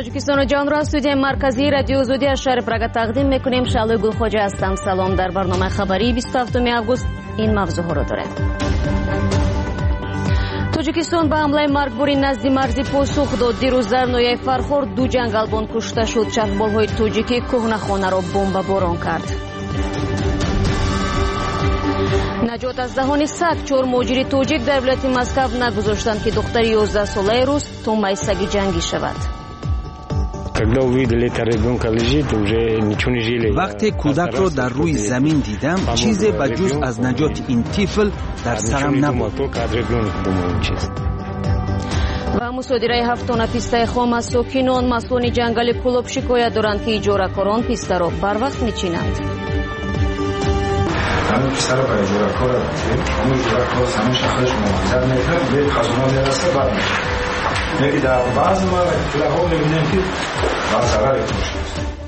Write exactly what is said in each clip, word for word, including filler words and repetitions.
توجیکستان و جان را استودیوی مرکزی رادیو زودی از شهر پراگ تقدیم میکنیم. شعله گلخواجه هستم. سلام. در برنامه خبری بیست و هفتم آگوست این موضوع ها را دارد. توجیکستان به حمله مرگباری نزد مرزی پاسخ داد. دیروز در نویای فرخور دو جنگلبان کشته شد. چرخبال‌های توجیکی کهنه‌خانه را بمب باران کرد. نجات از دهان سگ. چهار مهاجر توجیک در ولایت مسکو نگذاشتند که دختر یازده ساله روز تومه سگ جنگی شود. وقتی کودک را در روی زمین دیدم چیزی بجز از نجات این طفل در سرم نبود. و مصادره هفتانه پیسته خام از ساکنان مسئولان جنگل کلوب شکایت دارند که اجاره‌کاران پیسته را بر وقت میچینند. همون پیسته را برای اجاره‌کار رفتیم. همون اجاره‌کار همون شخصش مواظب میکنه به خزانه میرسه بعد میشه. یکی در بعض موارد میبینیم که بعض ضرر میشه.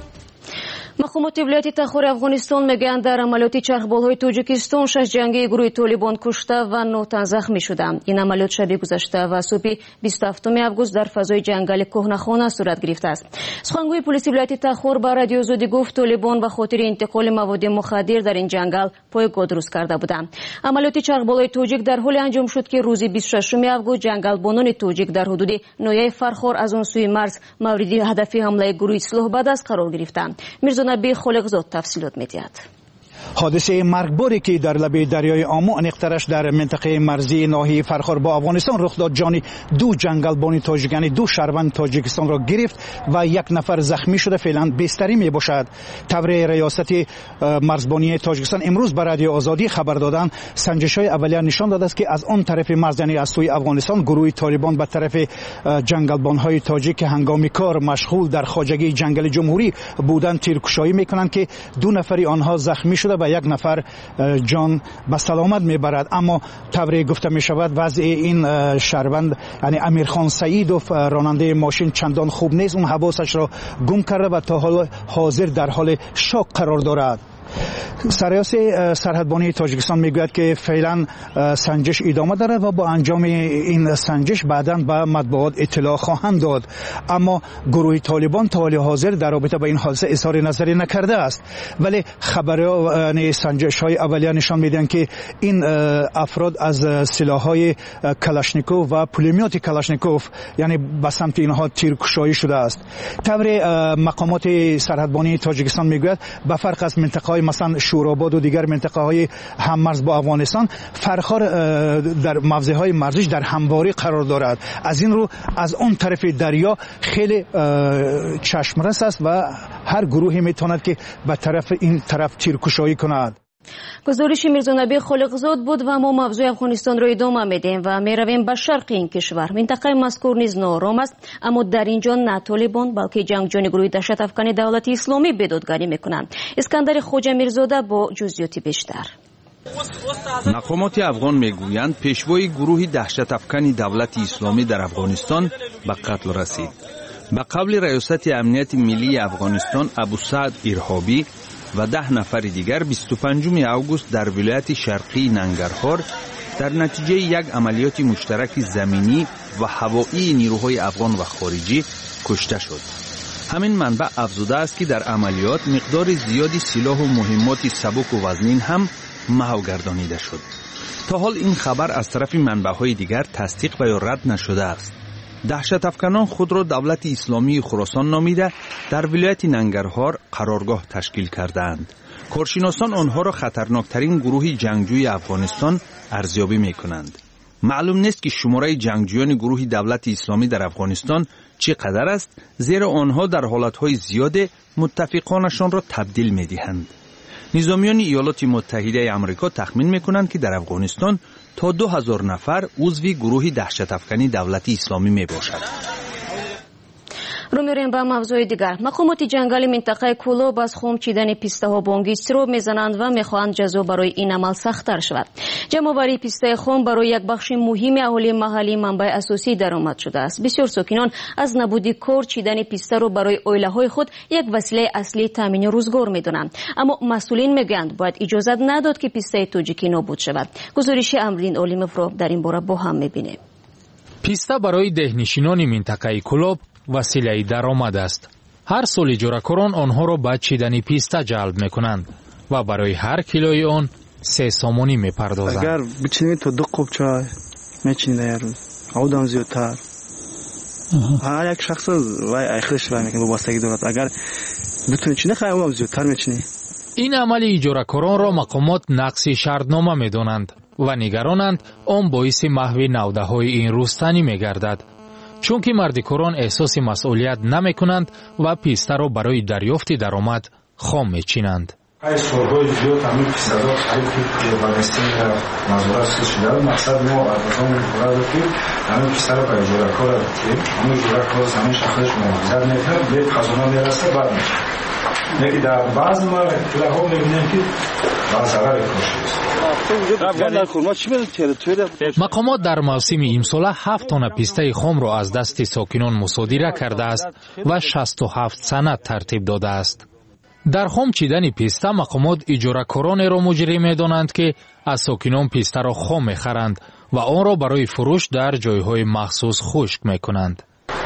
مقامات ولایت تخار افغانستان میگویند در عملیات چرخبال‌های توجیکستان شش جنگی گروه طالبان کشته و نه تن زخمی شدند. این عملیات شب گذشته و صبح بیست و هفتم آگوست در فضای جنگل کهنه‌خانه صورت گرفته است. سخنگوی پلیس ولایت تخار با رادیو زودی گفت طالبان به خاطر انتقال مواد مخدر در این جنگل پایگاه درست کرده بودند. عملیات چرخبال‌های توجیک در حالی انجام شد که روز بیست و ششم آگوست جنگلبانان توجیک در حدود نویای فرخور از آن سوی مرز مورد هدف حمله گروه اصلاح بعد از قرار گرفتند. میرزا نبی خالقزاد تفصیلات می‌دهد. حادثه مرگباری که در لبه دریای آمو انقطارش در منطقه مرزی ناحیه فرخور با افغانستان رخ داد جان دو جنگلبان تاجیک یعنی دو شهروند تاجیکستان را گرفت و یک نفر زخمی شده فعلا بستری می باشد. تبر ریاست مرزبانی تاجیکستان امروز به رادیو آزادی خبر دادند سنجش‌های اولیه نشان داده است که از آن طرف مرز یعنی از سوی افغانستان گروه طالبان به طرف جنگلبان‌های تاجیک که هنگام کار مشغول در خواجگی جنگل جمهوری بودند تیرکشایی می‌کنند که دو نفری آنها زخمی شده و یک نفر جان به سلامت میبرد. اما طوری گفته می شود وضع این شهروند یعنی امیرخان سعیدوف راننده ماشین چندان خوب نیست. اون حواسش را گم کرده و تا حال حاضر در حال شوک قرار دارد. سرریاست سرحدبانی تاجیکستان میگوید که فعلا سنجش ادامه دارد و با انجام این سنجش بعداً به مطبوعات اطلاع خواهند داد. اما گروه طالبان تا حال حاضر در رابطه با این حادثه اظهار نظری نکرده است، ولی خبران سنجش های اولیه نشان میدن که این افراد از سلاح‌های کلاشنیکوف و پولمیات کلاشنیکوف یعنی به سمت اینها تیرکشایی شده است. طور مقامات سرحدبانی تاجیکستان میگوید به فرق از منطقه مثلا شوراباد و دیگر منطقه های هممرز با افغانستان فرخور در موضع های مرزیش در همواری قرار دارد. از این رو از اون طرف دریا خیلی چشمرس است و هر گروهی میتواند که به طرف این طرف تیرکشایی کند. گزارش میرزا نبی خالقزاد بود و ما موضوع افغانستان را ادامه میدیم و میرویم به شرق این کشور. منطقه مذکور نیز ناآرام است، اما در اینجا نه طالبان بلکه جنگجویان گروه دهشت افکن دولت اسلامی بیدادگری میکنند. اسکندر خواجه میرزاده با جزئیات بیشتر. مقامات افغان میگویند پیشوای گروه دهشت افکن دولت اسلامی در افغانستان به قتل رسید. به قول ریاست امنیت ملی افغانستان ابو سعد ارهابی و ده نفر دیگر بیست و پنجم آگوست در ولایت شرقی ننگرهار در نتیجه یک عملیات مشترک زمینی و هوایی نیروهای افغان و خارجی کشته شد. همین منبع افزوده است که در عملیات مقدار زیادی سلاح و مهمات سبک و وزنین هم محو گردانیده شد. تا حال این خبر از طرف منبع‌های دیگر تصدیق و یا رد نشده است. دهشت افکنان خود را دولت اسلامی خراسان نامیده در ولایت ننگرهار قرارگاه تشکیل کردند. کارشناسان آنها را خطرناکترین گروه جنگجوی افغانستان ارزیابی می کنند. معلوم نیست که شماره جنگجویان گروه دولت اسلامی در افغانستان چقدر است، زیرا آنها در حالتهای زیاد متفقانشان را تبدیل می دهند. نظامیان ایالات متحده آمریکا تخمین می کنند که در افغانستان تا دو هزار نفر عضو گروه دهشت افکنی دولت اسلامی می باشد. رو میریم به موضوع دیگر. مقامات جنگل منطقه کلوب از خم چیدن پیسته ها بانگی استراب میزنند و میخواهند جزا برای این عمل سخت‌تر شود. جمع‌آوری پیسته خم برای یک بخش مهم اهالی محلی منبع اساسی درآمد شده است. بسیار ساکنان از نبود کار چیدن پیسته رو برای عائله‌های خود یک وسیله اصلی تامین روزگار میدونند. اما مسئولین میگویند باید اجازه نداد که پیسته توجیکی نابود شود. گزارش امرین اولیموف رو در این باره با هم میبینیم. پیسته برای دهنشینان منطقه کلوب василаи даромад аст. ҳар сол иҷоракорон онҳоро ба чидани писта ҷалб мекунанд ва барои ҳар килои он се сомонӣ мепардозанд. агар бичинем то ду қоб чай мечинем дар рӯз, одам зиёдтар. ҳар як шахс вай айхлаш вай мекунад, вобастагӣ дорад. агар бутуни чина хай одам зиёдтар мечинем. ин амали иҷоракоронро мақомот нақси шартнома медонанд ва нигаронанд он боиси маҳви навдаҳои ин рӯстанӣ мегардад, чунки мардикорон эҳсоси масъулият намекунанд ва пистаро барои дарёфти даромад хом мечинанд. ай солҳои зиёд ҳамин пистаро харидки бадастин назорат шуда. мақсад мо артазон мебурад ки ҳамин пистаро ба иҷоракор дем, ҳамин иҷоракор ҳамин шахсаш муҳофизат мекунад, бе хазона мераса бад мешавад. lekin در بعض مراحل می‌بینیم که ضرر کاشته. مقامات در موسم امسال هفت تن پیسته خام را از دست ساکنان مصادره کرده است و شصت و هفت سند ترتیب داده است. در خام چیدن پیسته مقامات اجاره‌کاران را مجرم می‌دانند که از ساکنان پیسته را خام می‌خرند و آن را برای فروش در جایهای مخصوص خشک می‌کنند.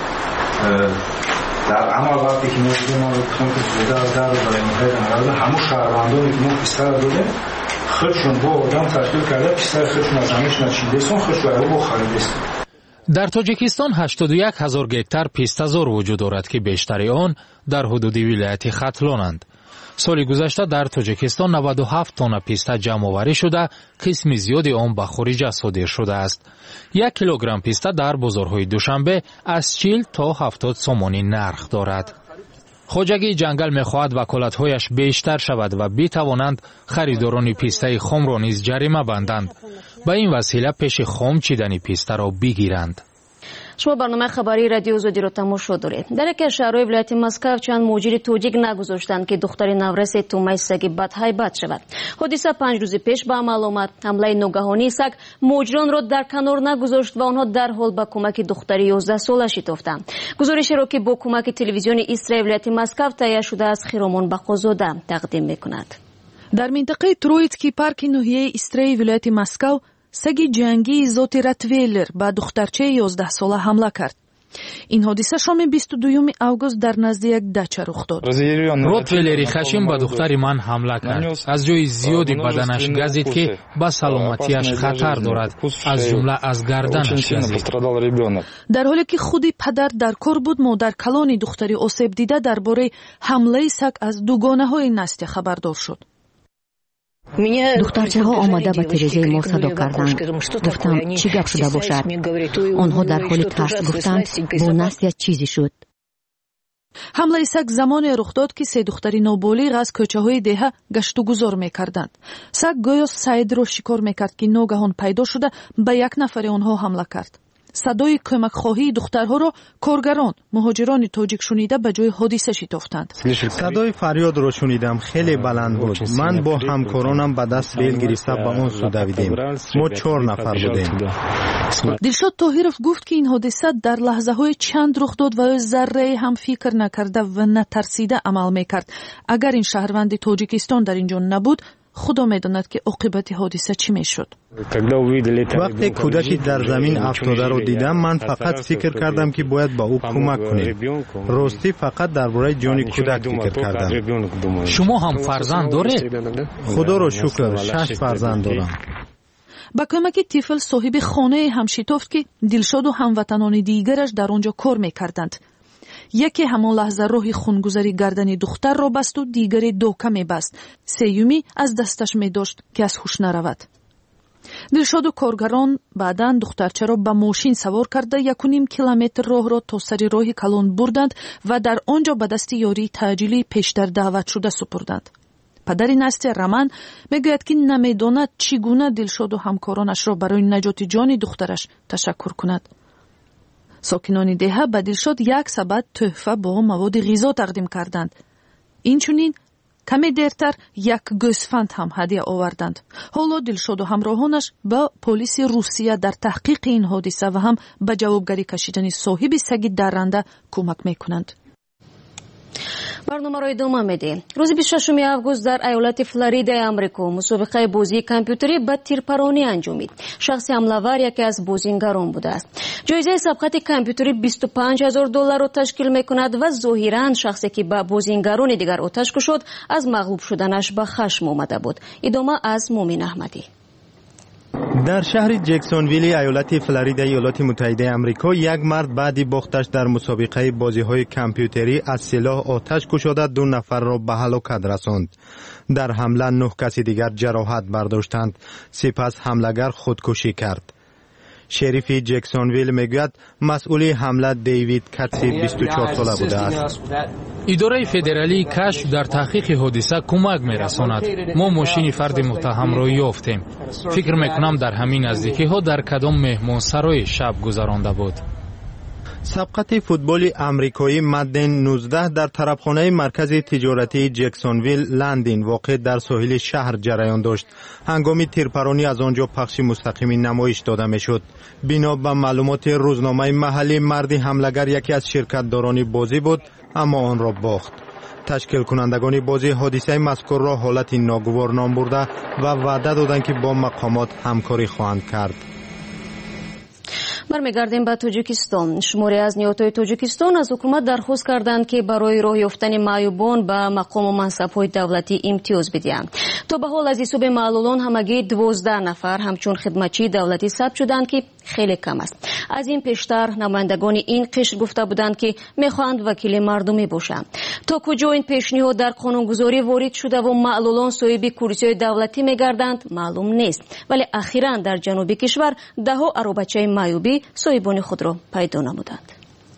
در عمل وقتی که می‌گیم ما می‌خوایم که زوده از در برای مقید همون شهروندانی که ما پیسته را دادیم خودشون با آدم تشکیل کرده پیسته خودشون از همیش نچیده سون خودشون رو با خریده است. در تاجیکستان هشتاد و یک هزار گکتار پیسته‌زار وجود دارد که بیشتری آن در حدود ولایت ختلانند. سال گذشته در تاجیکستان نود و هفت تن پیسته جمع آوری شده، قسم زیادی آن به خارج صادر شده است. یک کیلوگرم پیسته در بازارهای دوشنبه از چهل تا هفتاد سومانی نرخ دارد. خواجگی جنگل می‌خواهد وکالت‌هایش بیشتر شود و بتوانند خریداران پیسته خام را نیز جریمه بندند. به این وسیله پیش خام چیدن پیسته را بگیرند. شما برنامه خبری رادیو زودی رو تماشا دارید. در یکی از شهرهای ولایت مسکو چند مهاجر توجیک نگذاشتند که دختر نورس تومای سگ بدهیبت شود. حادثه پنج روز پیش به عمل آمد. حمله ناگهانی سگ مهاجران را در کنار نگذاشت و آنها در حال به کمک دختر یازده ساله شتافتند. گزارشی را که با کمک تلویزیون ایسترای ولایت مسکو تهیه شده از خیرامان بقازاده تقدیم می‌کند. در منطقه ترویتسکی پارک ناحیه ایسترای ولایت مسکو سگی جنگی ذات راتویلر با دخترچه یازده ساله حمله کرد. این حادثه شام بیست و دوم آگوست در نزد یک دچه رخ داد. راتویلری خشم به دختر من حمله کرد. از جای زیادی بدنش گزید که به سلامتیش خطر دارد. از جمله از گردنش گزید. در حالی که خودی پدر در کار بود، مادر کلان دختری آسیب دیده درباره حمله سگ از دوگانه‌های نستیه خبردار شد. دخترچه ها آمده به تیرزه ما صدا کردند. گفتم چی گپ شده باشد؟ آنها در حال ترس گفتند با نستیه چیزی شد. حمله سگ زمان رخ داد که سه دختری نابالغ از کوچه های دهه گشت و گذار میکردند. سگ گویا سعید را شکار میکرد که ناگهان پیدا شده به یک نفر آنها حمله کرد. صدای کمک خواهی دخترها را کارگران مهاجران تاجیک شنیده به جای حادثه شتافتند. صدای فریاد را شنیدم، خیلی بلند بود. من با همکارانم به دست ریل گرفته به اون سو دویدیم. ما چهار نفر بودیم. دلشاد طاهرов گفت که این حادثه در لحظه های چند رخ داد و ذره هم فکر نکرده و نترسیده عمل میکرد. اگر این شهروند تاجیکستان در اینجا نبود خدا میداند که عاقبت حادثه چی میشد. وقتی کودکی در زمین افتاده رو دیدم من فقط فکر کردم که باید با او کمک کنیم. راستی فقط درباره جان کودک فکر کردم. شما هم فرزند دارید؟ خدا رو شکر شش فرزند دارم. با کمک طفل صاحب خانه هم شتافت که دلشاد و هموطنان دیگرش در آنجا کار میکردند. یکی همان لحظه راه خونگذاری گردن دختر را بست و دیگری دوکه میبست. سیومی از دستش میداشت که از هوش نرود. دلشاد و کارگران بعداً دخترچه را به ماشین سوار کرده یک و نیم کیلومتر راه را تا سر راه کلان بردند و در آنجا به دست یاری تعجیلی پیشتر دعوت شده سپردند. پدر نستیه رمان میگوید که نمیداند چگونه دلشاد و همکارانش را برای نجات جان دخترش تشکر کند. ساکنان دهه به دلشاد یک سبد تحفه با مواد غذا تقدیم کردند. اینچنین کمی دیرتر یک گوسفند هم هدیه آوردند. حالا دلشاد و همراهانش با پلیس روسیه در تحقیق این حادثه و هم به جوابگری کشیدن صاحب سگ درنده کمک میکنند. барномаро идома медиҳем. рӯзи бисту шашуми август дар аёлати Флоридаи Амрико мусобиқаи бозии компютерӣ ба тирпаронӣ анҷомид. шахси ҳамлавар яке аз бозингарон будааст. ҷоизаи сабқати компютерӣ бисту панҷ ҳазор долларро ташкил мекунад ва зоҳиран шахсе ки ба бозингарони дигар оташ кушод аз мағлуб шуданаш ба хашм омада буд. идома аз Мумин Аҳмадӣ. در شهر جکسونویل ایالت فلوریدا ایالات متحده آمریکا یک مرد بعدی باختش در مسابقه بازی‌های کامپیوتری از سلاح آتش گشوده دو نفر را به هلاکت رساند. در حمله نه کسی دیگر جراحت برداشتند. سپس حمله‌گر خودکشی کرد. شریف جکسونویل میگوید مسئول حمله دیوید کاتسی بیست و چهار ساله بوده است. اداره فدرالی کشف در تحقیق حادثه کمک میرساند. ما ماشین فرد متهم را یافتیم. فکر میکنم در همین نزدیکی ها در کدام مهمانسرای شب گذرانده بود. سبقت فوتبال آمریکایی مدن نوزده در طرفخانه مرکز تجارتی جکسونویل لندین واقع در ساحل شهر جریان داشت. هنگام تیرپرانی از آنجا پخش مستقیمی نمایش داده میشد. بنا به معلومات روزنامه محلی مرد حمله‌گر یکی از شرکت‌داران بازی بود اما آن را باخت. تشکیل کنندگان بازی حادثه مذکور را حالت ناگوار نام برده و وعده دادند که با مقامات همکاری خواهند کرد. бармегардем ба тоҷикистон. шуморе аз ниҳодҳои тоҷикистон аз ҳукумат дархост карданд ки барои роҳ ёфтани маъюбон ба мақому мансабҳои давлатӣ имтиёз бидиҳанд. то ба ҳол аз ҳисоби маълулон ҳамагӣ дувоздаҳ нафар ҳамчун хидматчии давлатӣ сабт шуданд ки хеле кам аст. аз ин пештар намояндагони ин қишр гуфта буданд ки мехоҳанд вакили мардумӣ бошанд. то куҷо ин пешниҳод дар қонунгузорӣ ворид шудаву маълулон соҳиби курсиҳои давлатӣ мегарданд маълум нест, вале ахиран дар ҷануби кишвар даҳо аробачаи маъюбӣ соҳибони худро пайдо намуданд.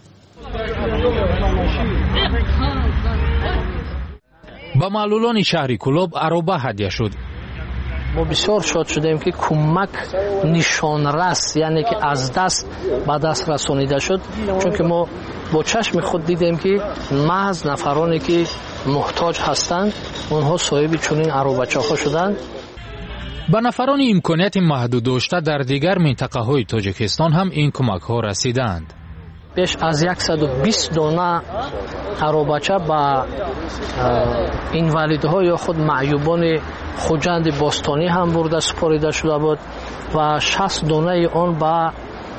ба маълулони шаҳри Кӯлоб ароба ҳадя шуд. ما بسیار شاد شدیم که کمک نشانرس یعنی که از دست به دست رسانیده شد، چون که ما با چشم خود دیدیم که محض نفرانی که محتاج هستند اونها صاحب چنین عروبچه‌ها شدند. به نفران امکانیت محدود داشته در دیگر منطقه‌های تاجیکستان هم این کمک‌ها رسیدند. بیش از صد و بیست دانه عروبچه با اینوالідها یا خود معیوبان خوجند باستانی هم برده سپاریده شده بود و شصت دانه آن با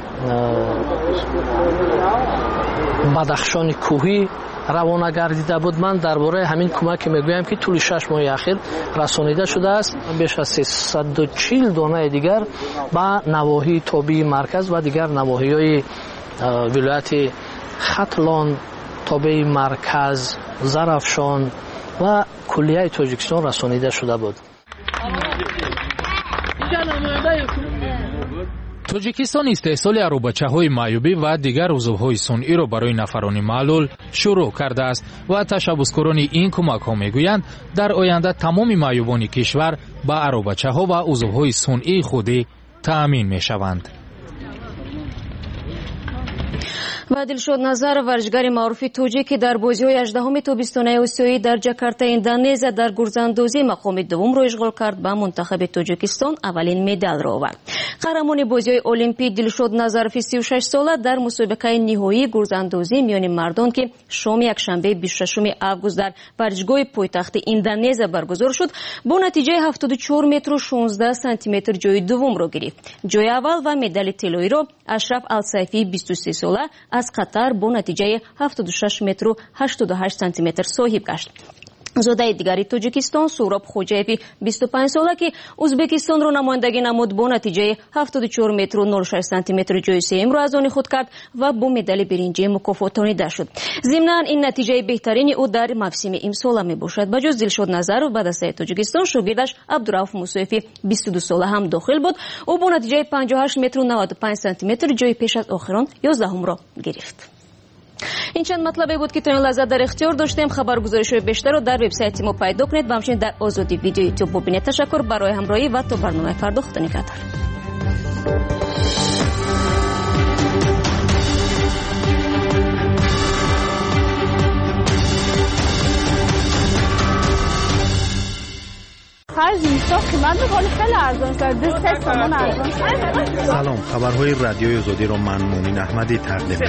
بدخشان کوهی روانه گردیده بود. من درباره همین کمک میگویم که طول شش ماه اخیر رسانیده شده است. بیش از سیصد و چهل دانه دیگر با نواحی تابع مرکز و دیگر نواحی‌های ولایت ختلان، تابع مرکز، زرافشان و کلیه تاجیکستان رسانیده شده بود. توجیکستان استحصال аробачаҳои маъюбӣ ва дигар узувҳои сунъиро барои нафарони маълул шурӯъ кардааст ва ташаббускорони ин кӯмакҳо мегӯянд дар оянда тамоми маъюбони кишвар ба аробачаҳо ва узувҳои сунъии худӣ таъмин мешаванд. ва Дилшод Назар, варзишгари маъруфи тоҷик ки дар бозиҳои ҳаждаҳуми тобистонаи осиёӣ дар Ҷакарта, Индонезия дар гурзандозӣ мақоми дуввумро ишғол кард, ба мунтахаби Тоҷикистон аввалин медалро овард. қаҳрамони бозиҳои олимпӣ Дилшод Назарови си و шаш сола дар мусобиқаи ниҳоии гурзандозӣ миёни мардон ки шоми якшанбе бисту шашуми август дар варзишгоҳи пойтахти Индонезия баргузор шуд, бо натиҷаи ҳафтоду чор метру шонздаҳ сантиметр ҷои дуввумро гирифт. ҷои аввал ва медали тиллоиро Ашраф Алсайфии бисту се сола аз Қатар бо натиҷаи ҳафтоду шаш метру ҳаштоду ҳашт сантиметр соҳиб гашт. зодаи дигари Тоҷикистон Суроб Хоҷаеви бисту панҷ сола ки Узбекистонро намояндагӣ намуд, бо натиҷаи ҳафтоду чор метру нол шаш сантиметр ҷои сеюмро аз они худ кард ва бо медали биринҷӣ мукофотонида шуд. зимнан ин натиҷаи беҳтарини ӯ дар мавсими имсола мебошад. ба ҷуз Дилшод Назаров ба дастаи Тоҷикистон шогирдаш Абдурауф Мусоеви бисту ду сола ҳам дохил буд. ӯ бо натиҷаи панҷоҳу ҳашт метру наваду панҷ сантиметр ҷои пеш аз охирон ёздаҳумро гирифт. ин чанд матлабе буд ки то ин лаҳза дар ихтиёр доштем. хабаргузоришҳои бештарро дар вебсайти мо пайдо кунед ва ҳамчунин дар озоди видео ютуб бубинед. ташаккур барои ҳамроҳӣ ва то барномаи фардо худо нигаҳдор. خرج نیست، قیمت ولی خیلی ارزان شده، سه تومن ارزان شده. سلام، خبرهای رادیوی آزادی را من مومن احمدی تقدیم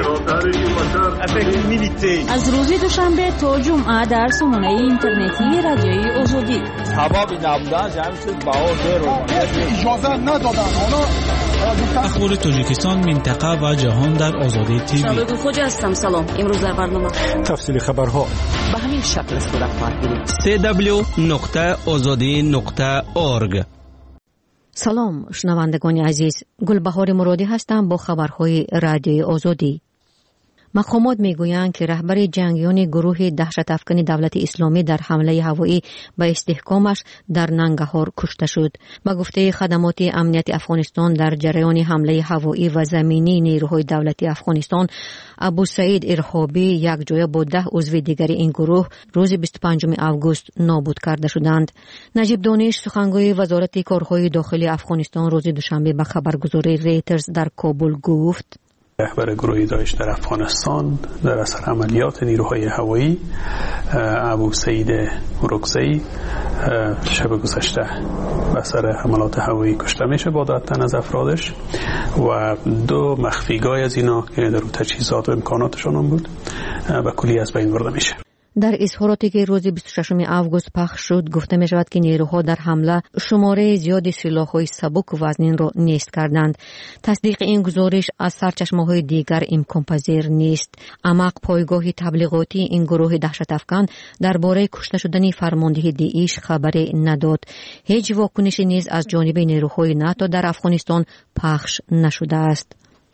می‌کنم. از روز دوشنبه تا جمعه در سامانه اینترنتی رادیوی آزادی. سبب نبودن جمعیت باور رو اجازه ندادن. اخبار تاجیکستان، منطقه و جهان در آزادی تیوی. شباب خوش هستم. سلام. امروز در برنامه تفصیل خبرها به همین شکل است که خواهید سی دبلیو نقطه آزادی نقطه اورگ. سلام شنوندگان عزیز، گلبهار مرادی هستم با خبرهای رادیوی آزادی. مقامات میگویند که رهبر جنگیان گروه دهشت افکن دولت اسلامی در حمله هوایی به استحکامش در ننگرهار کشته شد. با گفته خدمات امنیت افغانستان، در جریان حمله هوایی و زمینی نیروهای دولتی افغانستان، ابو سعید ارهابی یک جای با ده عضو دیگر این گروه روز بیست و پنجم آگوست نابود کرده شدند. نجیب دانش، سخنگوی وزارت کارهای داخلی افغانستان، روز دوشنبه به خبرگزاری ریترز در کابل گفت: رهبر گروه داعش در افغانستان در اثر عملیات نیروهای هوایی ابو سعید ارکزی شب گذشته به اثر حملات هوایی کشته میشه با دادن از افرادش و دو مخفیگاه از اینا که در تجهیزات و امکاناتشان هم بود و کلی از بین برده میشه. در اظهاراتی که روز بیست و ششم آگوست پخش شد، گفته می شود که نیروها در حمله شماره زیادی سلاح‌های سبک و وزنین را نیست کردند. تصدیق این گزارش از سرچشمه‌های دیگر امکان پذیر نیست. اما پایگاه تبلیغاتی این گروه دهشت افکن درباره کشته شدن فرمانده داعش خبری نداد. هیچ واکنشی نیز از جانب نیروهای ناتو در افغانستان پخش نشده است.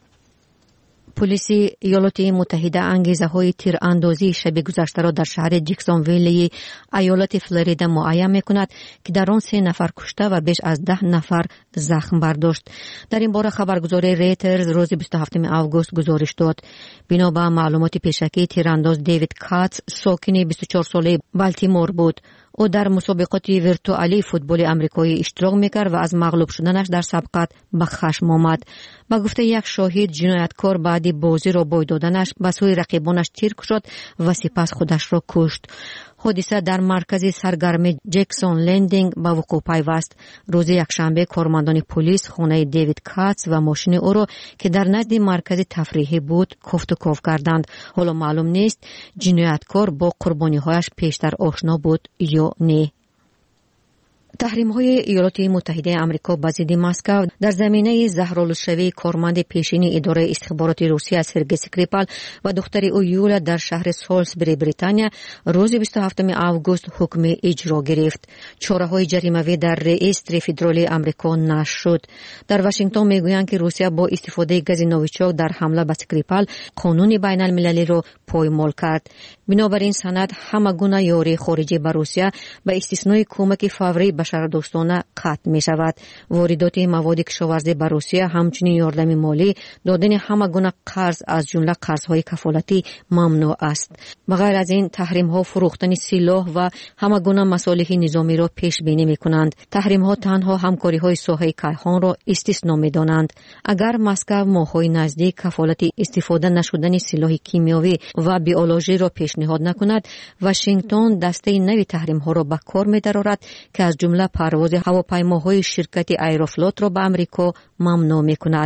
پلیس ایالات متحده انگیزه‌های تیراندازی شب گذشته را در شهر جکسونویل ایالت فلوریدا معین می‌کند که در آن سه نفر کشته و بیش از ده نفر زخم برداشت. در این باره خبرگزاری ریترز روز بیست و هفتم آگوست گزارش داد. بنا به معلومات پیشکی، تیرانداز دیوید کاتس ساکن بیست و چهار ساله بالتیمور بود. او در مسابقات ویرتوالی فوتبال آمریکایی اشتراک میکرد و از مغلوب شدنش در سبقت به خشم آمد. با گفته یک شاهد، جنایتکار بعد بازی را بای دادنش به سوی رقیبانش تیر شد و سپس خودش را کشت. حادثه در مرکز سرگرمی جکسون لندینگ به وقوع پیوست. روز یکشنبه کارمندان پلیس خانه دیوید کاتس و ماشین او را که در نزد مرکز تفریحی بود کفت و کاف کردند. حالا معلوم نیست جنایتکار با قربانی‌هایش پیشتر آشنا بود یا نه. تحریم‌های ایالات متحده آمریکا به ضد مسکو در زمینه زهرالودشوی کارمند پیشین اداره استخبارات روسیه سرگئی اسکریپال و دختر او یولا در شهر سالزبری بریتانیا روز بیست و هفتم آگوست حکم اجرا گرفت. چاره‌های جریمه‌ای در رئیستر فدرالی آمریکا نشر شد. در واشنگتن میگویند که روسیه با استفاده گاز نوویچاک در حمله به اسکریپال قانون بین المللی را پایمال کرد. بنابراین سند همه گونه یاری خارجی به روسیه به استثنای کمک فوری بشردوستانه قطع می شود. واردات مواد کشاورزی به روسیه، همچنین یاردم مالی، دادن همه گونه قرض از جمله قرض‌های کفالتی ممنوع است. بغیر از این تحریم ها فروختن سلاح و همه گونه مصالح نظامی را پیش بینی می کنند. تحریم ها تنها همکاری های ساحه کیهان را استثنا می دانند. اگر مسکو ماهای نزدیک کفالت استفاده نشدن سلاح کیمیاوی و بیولوژی را پیشنهاد نکند، واشنگتن دسته نوی تحریم ها را به کار می درآورد که از جمله پرواز هواپیماهای شرکت ایروفلوت را به امریکا ممنوع می کند.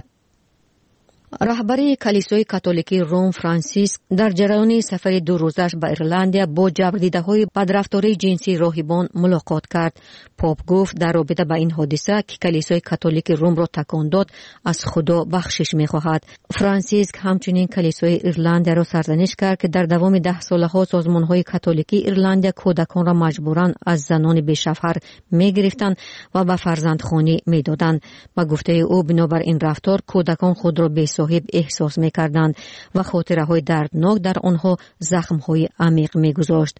رهبر کلیسای کاتولیکی روم فرانسیس در جریان سفر دو روزش به ایرلندیا با جبردیده‌های بدرفتاری جنسی راهبان ملاقات کرد. پاپ گفت در رابطه با این حادثه که کلیسای کاتولیک روم را تکان داد از خدا بخشش می‌خواهد. فرانسیس همچنین کلیسای ایرلندیا را سرزنش کرد که در دوام ده سالها سازمان‌های کاتولیکی ایرلندیا کودکان را مجبوراً از زنان بی‌شوهر می‌گرفتند و به فرزندخوانی می‌دادند. با گفته او بنابر این رفتار کودکان خود را بی صاحب احساس می‌کردند و خاطره‌های دردناک در آنها زخم‌های عمیق می‌گذاشت.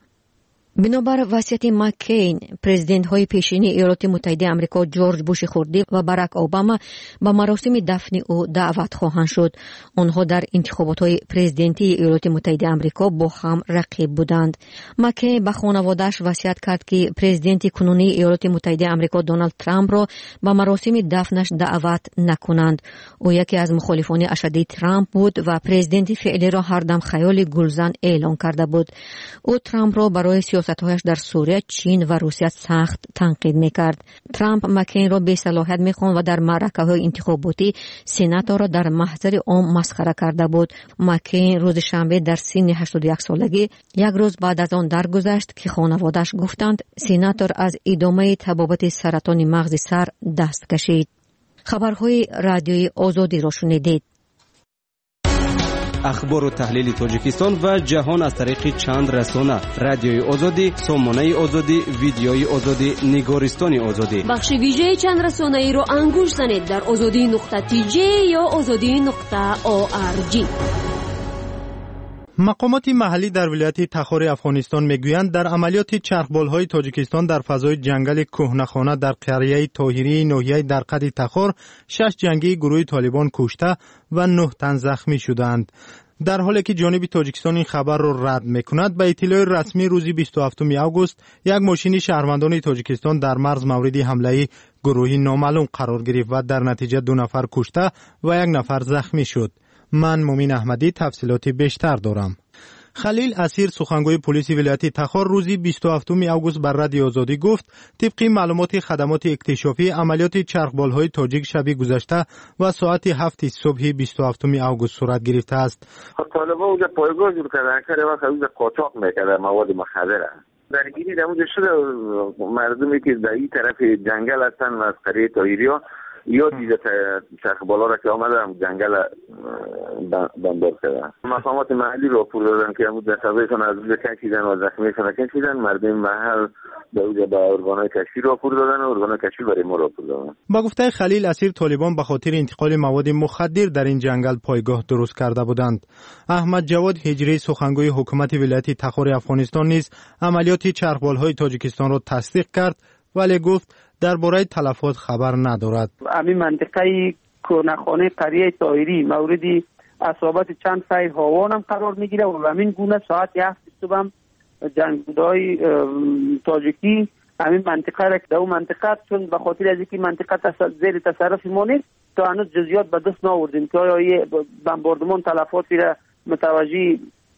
بنابر وصیت مکین، پرزیدنت های پیشین ایالات متحده آمریکا جورج بوش خردی و باراک اوباما به مراسم دفن او دعوت خواهند شد. آنها در انتخابات های پرزیدنتی ایالات متحده آمریکا با هم رقیب بودند. مکین به خانواده‌اش وصیت کرد که پرزیدنت کنونی ایالات متحده آمریکا دونالد ترامپ را به مراسم دفنش دعوت نکنند. او یکی از مخالفان اشدی ترامپ بود و پرزیدنت فعلی را هر دم خیال گلزن اعلان کرده بود. او ترامپ را برای سیاست‌هایش در سوریه، چین و روسیه سخت تنقید می‌کرد. ترامپ مکین را بی‌صلاحیت می‌خواند و در معرکه‌های انتخاباتی سناتور را در محضر عام مسخره کرده بود. مکین روز شنبه در سن هشتاد و یک سالگی یک روز بعد از آن درگذشت که خانواده‌اش گفتند سناتور از ادامه تبابت سرطان مغز سر دست کشید. خبرهای رادیوی آزادی را شنیدید. اخبار و تحلیل تاجیکستان و جهان از طریق چند رسانه: رادیوی آزادی، سامانه آزادی، ویدیوی آزادی، نگارستان آزادی. بخش ویژه چند رسانه ای را انگوش زنید در آزادی نقطه تی جی یا آزادی نقطه او آر جی. مقامات محلی در ولایت تخار افغانستان میگویند در عملیات چرخبال‌های تاجیکستان در فضای جنگل کهنه‌خانه در قریه طاهری ناحیه درقد تخار شش جنگی گروه طالبان کشته و نه تن زخمی شدند. در حالی که جانب تاجیکستان این خبر را رد می‌کند، به اطلاع رسمی روز بیست و هفتم آگوست یک ماشین شهروندان تاجیکستان در مرز مورد حمله گروهی نامعلوم قرار گرفت و در نتیجه دو نفر کشته و یک نفر زخمی شد. من مومین احمدی تفصیلات بیشتر دارم. خلیل اسیر سخنگوی پلیس ولایت تخار روز بیست و هفتم آگوست بر رادیو آزادی گفت طبق معلومات خدمات اکتشافی عملیات چرخبال‌های تاجیک شب گذشته و ساعت هفت صبح بیست و هفتم آگوست صورت گرفته است. طالبان اونجا پایگاه جور کردن که وقت اونجا قاچاق میکردن مواد مخدر. درگیری در اونجا شده، مردمی که در این طرف جنگل هستن و از قریه طاهری‌ها یا دیده چرخبالا را که آمدن جنگل بمبار کردن. مقامات محلی را پور دادن که امود دستاویزشان از اونجا کشیدن و زخمیشان کشیدن. مردم محل به اونجا به ارگانهای کشفی را پور دادن و ارگانهای کشفی برای ما را پور دادن. با گفته خلیل اسیر، طالبان به خاطر انتقال مواد مخدر در این جنگل پایگاه درست کرده بودند. احمد جواد هجری سخنگوی حکومت ولایت تخار افغانستان نیز عملیات چرخبال‌های تاجیکستان را تصدیق کرد، ولی گفت درباره تلفات خبر ندارد. همین منطقه کهنه‌خانه قریه طاهری موردی اصابت چند فیل هاوان هم قرار میگیره و همین گونه ساعت هفت صبح هم جنگجوهای تاجیکی همین منطقه را که در اون منطقه، چون به خاطر از اینکه منطقه زیر تصرف ما نیست تا هنوز جزئیات به دست نآوردیم که آیا یه بمباردمان تلفاتی را متوجه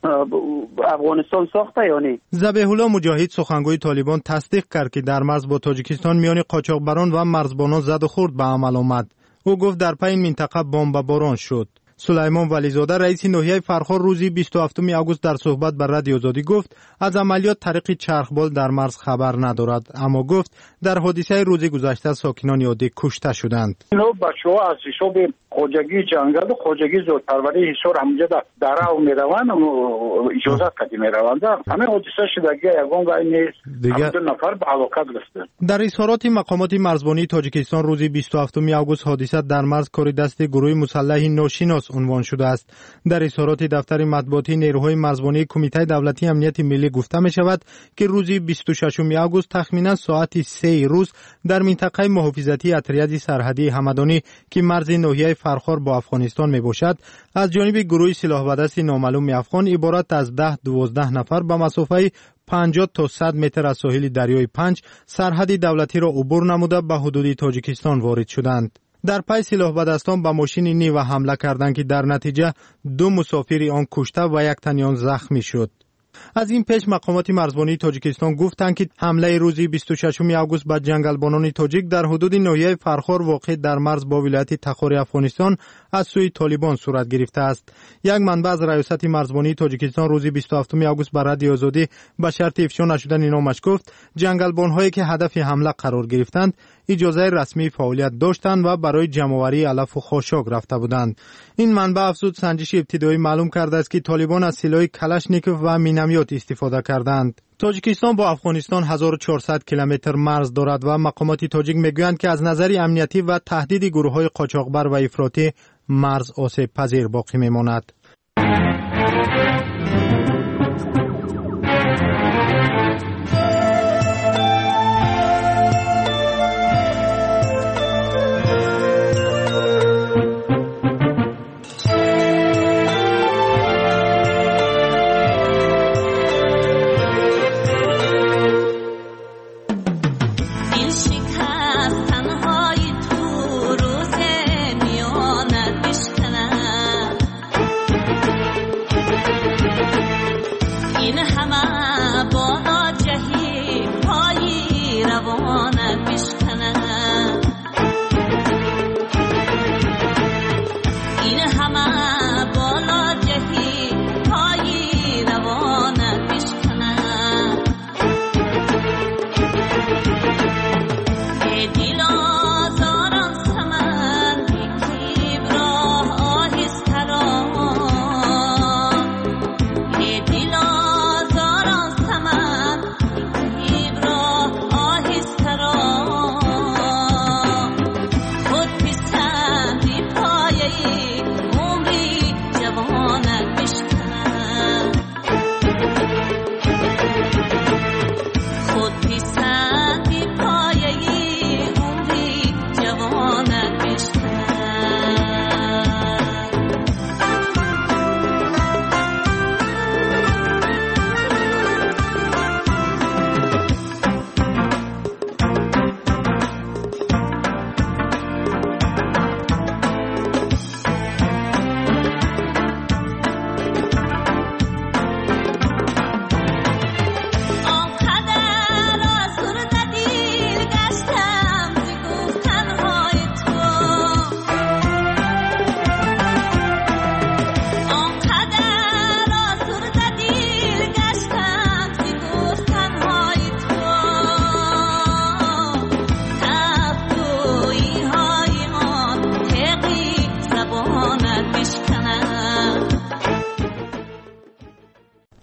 افغانستان ساخته یا نه. ذبیح الله مجاهد سخنگوی طالبان تصدیق کرد که در مرز با تاجیکستان میان قاچاقبران و مرزبانان زد و خورد به عمل آمد. او گفت در پای این منطقه بمباران شد. سلیمان ولیزاده رئیس ناحیه فرخار روزی بیست و هفتم آگوست در صحبت بر رادیو آزادی گفت از عملیات طریق چرخبال در مرز خبر ندارد، اما گفت در حادثه روز گذشته ساکنان عادی کشته شدند. اینو بچه‌ها از حساب خوجگی جنگل و خوجگی زودپروری حصار همونجا در راه میروند و اجازه قدی میروند. همه حادثه شدگی یگان و نیست هم دو نفر به هلاکت رسیدند. در اظهارات مقامات مرزبانی تاجیکستان روز بیست و هفتم آگوست حادثه در مرز کار دست گروه مسلح ناشناس عنوان شده است. در اظهارات دفتر مطبوعاتی نیروهای مرزبانی کمیته دولتی امنیت ملی گفته می شود که روز بیست و ششم آگوست تخمینا ساعت سه روز در منطقه محافظتی اتریاد سرحدی همدانی که مرز ناحیه فرخار با افغانستان می باشد از جانب گروه سلاح و دست نامعلوم افغان عبارت از ده دوازده نفر به مسافه پنجاه تا صد متر از ساحل دریای پنج سرحد دولتی را عبور نموده به حدود تاجیکستان وارد شدند. در پای سلاح به دستان به ماشین نیو حمله کردند که در نتیجه دو مسافر آن کشته و یک تن آن زخمی شد. از این پیش مقامات مرزبانی تاجیکستان گفتند که حمله روز بیست و ششم آگوست به جنگلبانان تاجیک در حدود ناحیه فرخار واقع در مرز با ولایت تخار افغانستان از سوی طالبان صورت گرفته است. یک منبع از ریاست مرزبانی تاجیکستان روز بیست و هفتم آگوست بر رادیو آزادی به شرط افشا نشدن نامش گفت جنگلبان‌هایی که هدف حمله قرار گرفتند اجازه رسمی فعالیت داشتند و برای جمع‌آوری علف و خاشاک رفته بودند. این منبع افزود سنجش ابتدایی معلوم کرده است که طالبان از سلاح کلاشنیکوف و مینامیات استفاده کردند. تاجیکستان با افغانستان هزار و چهارصد کیلومتر مرز دارد و مقامات تاجیک میگویند که از نظر امنیتی و تهدید گروه‌های قاچاقبر و افراطی مرز آسیب پذیر باقی میماند.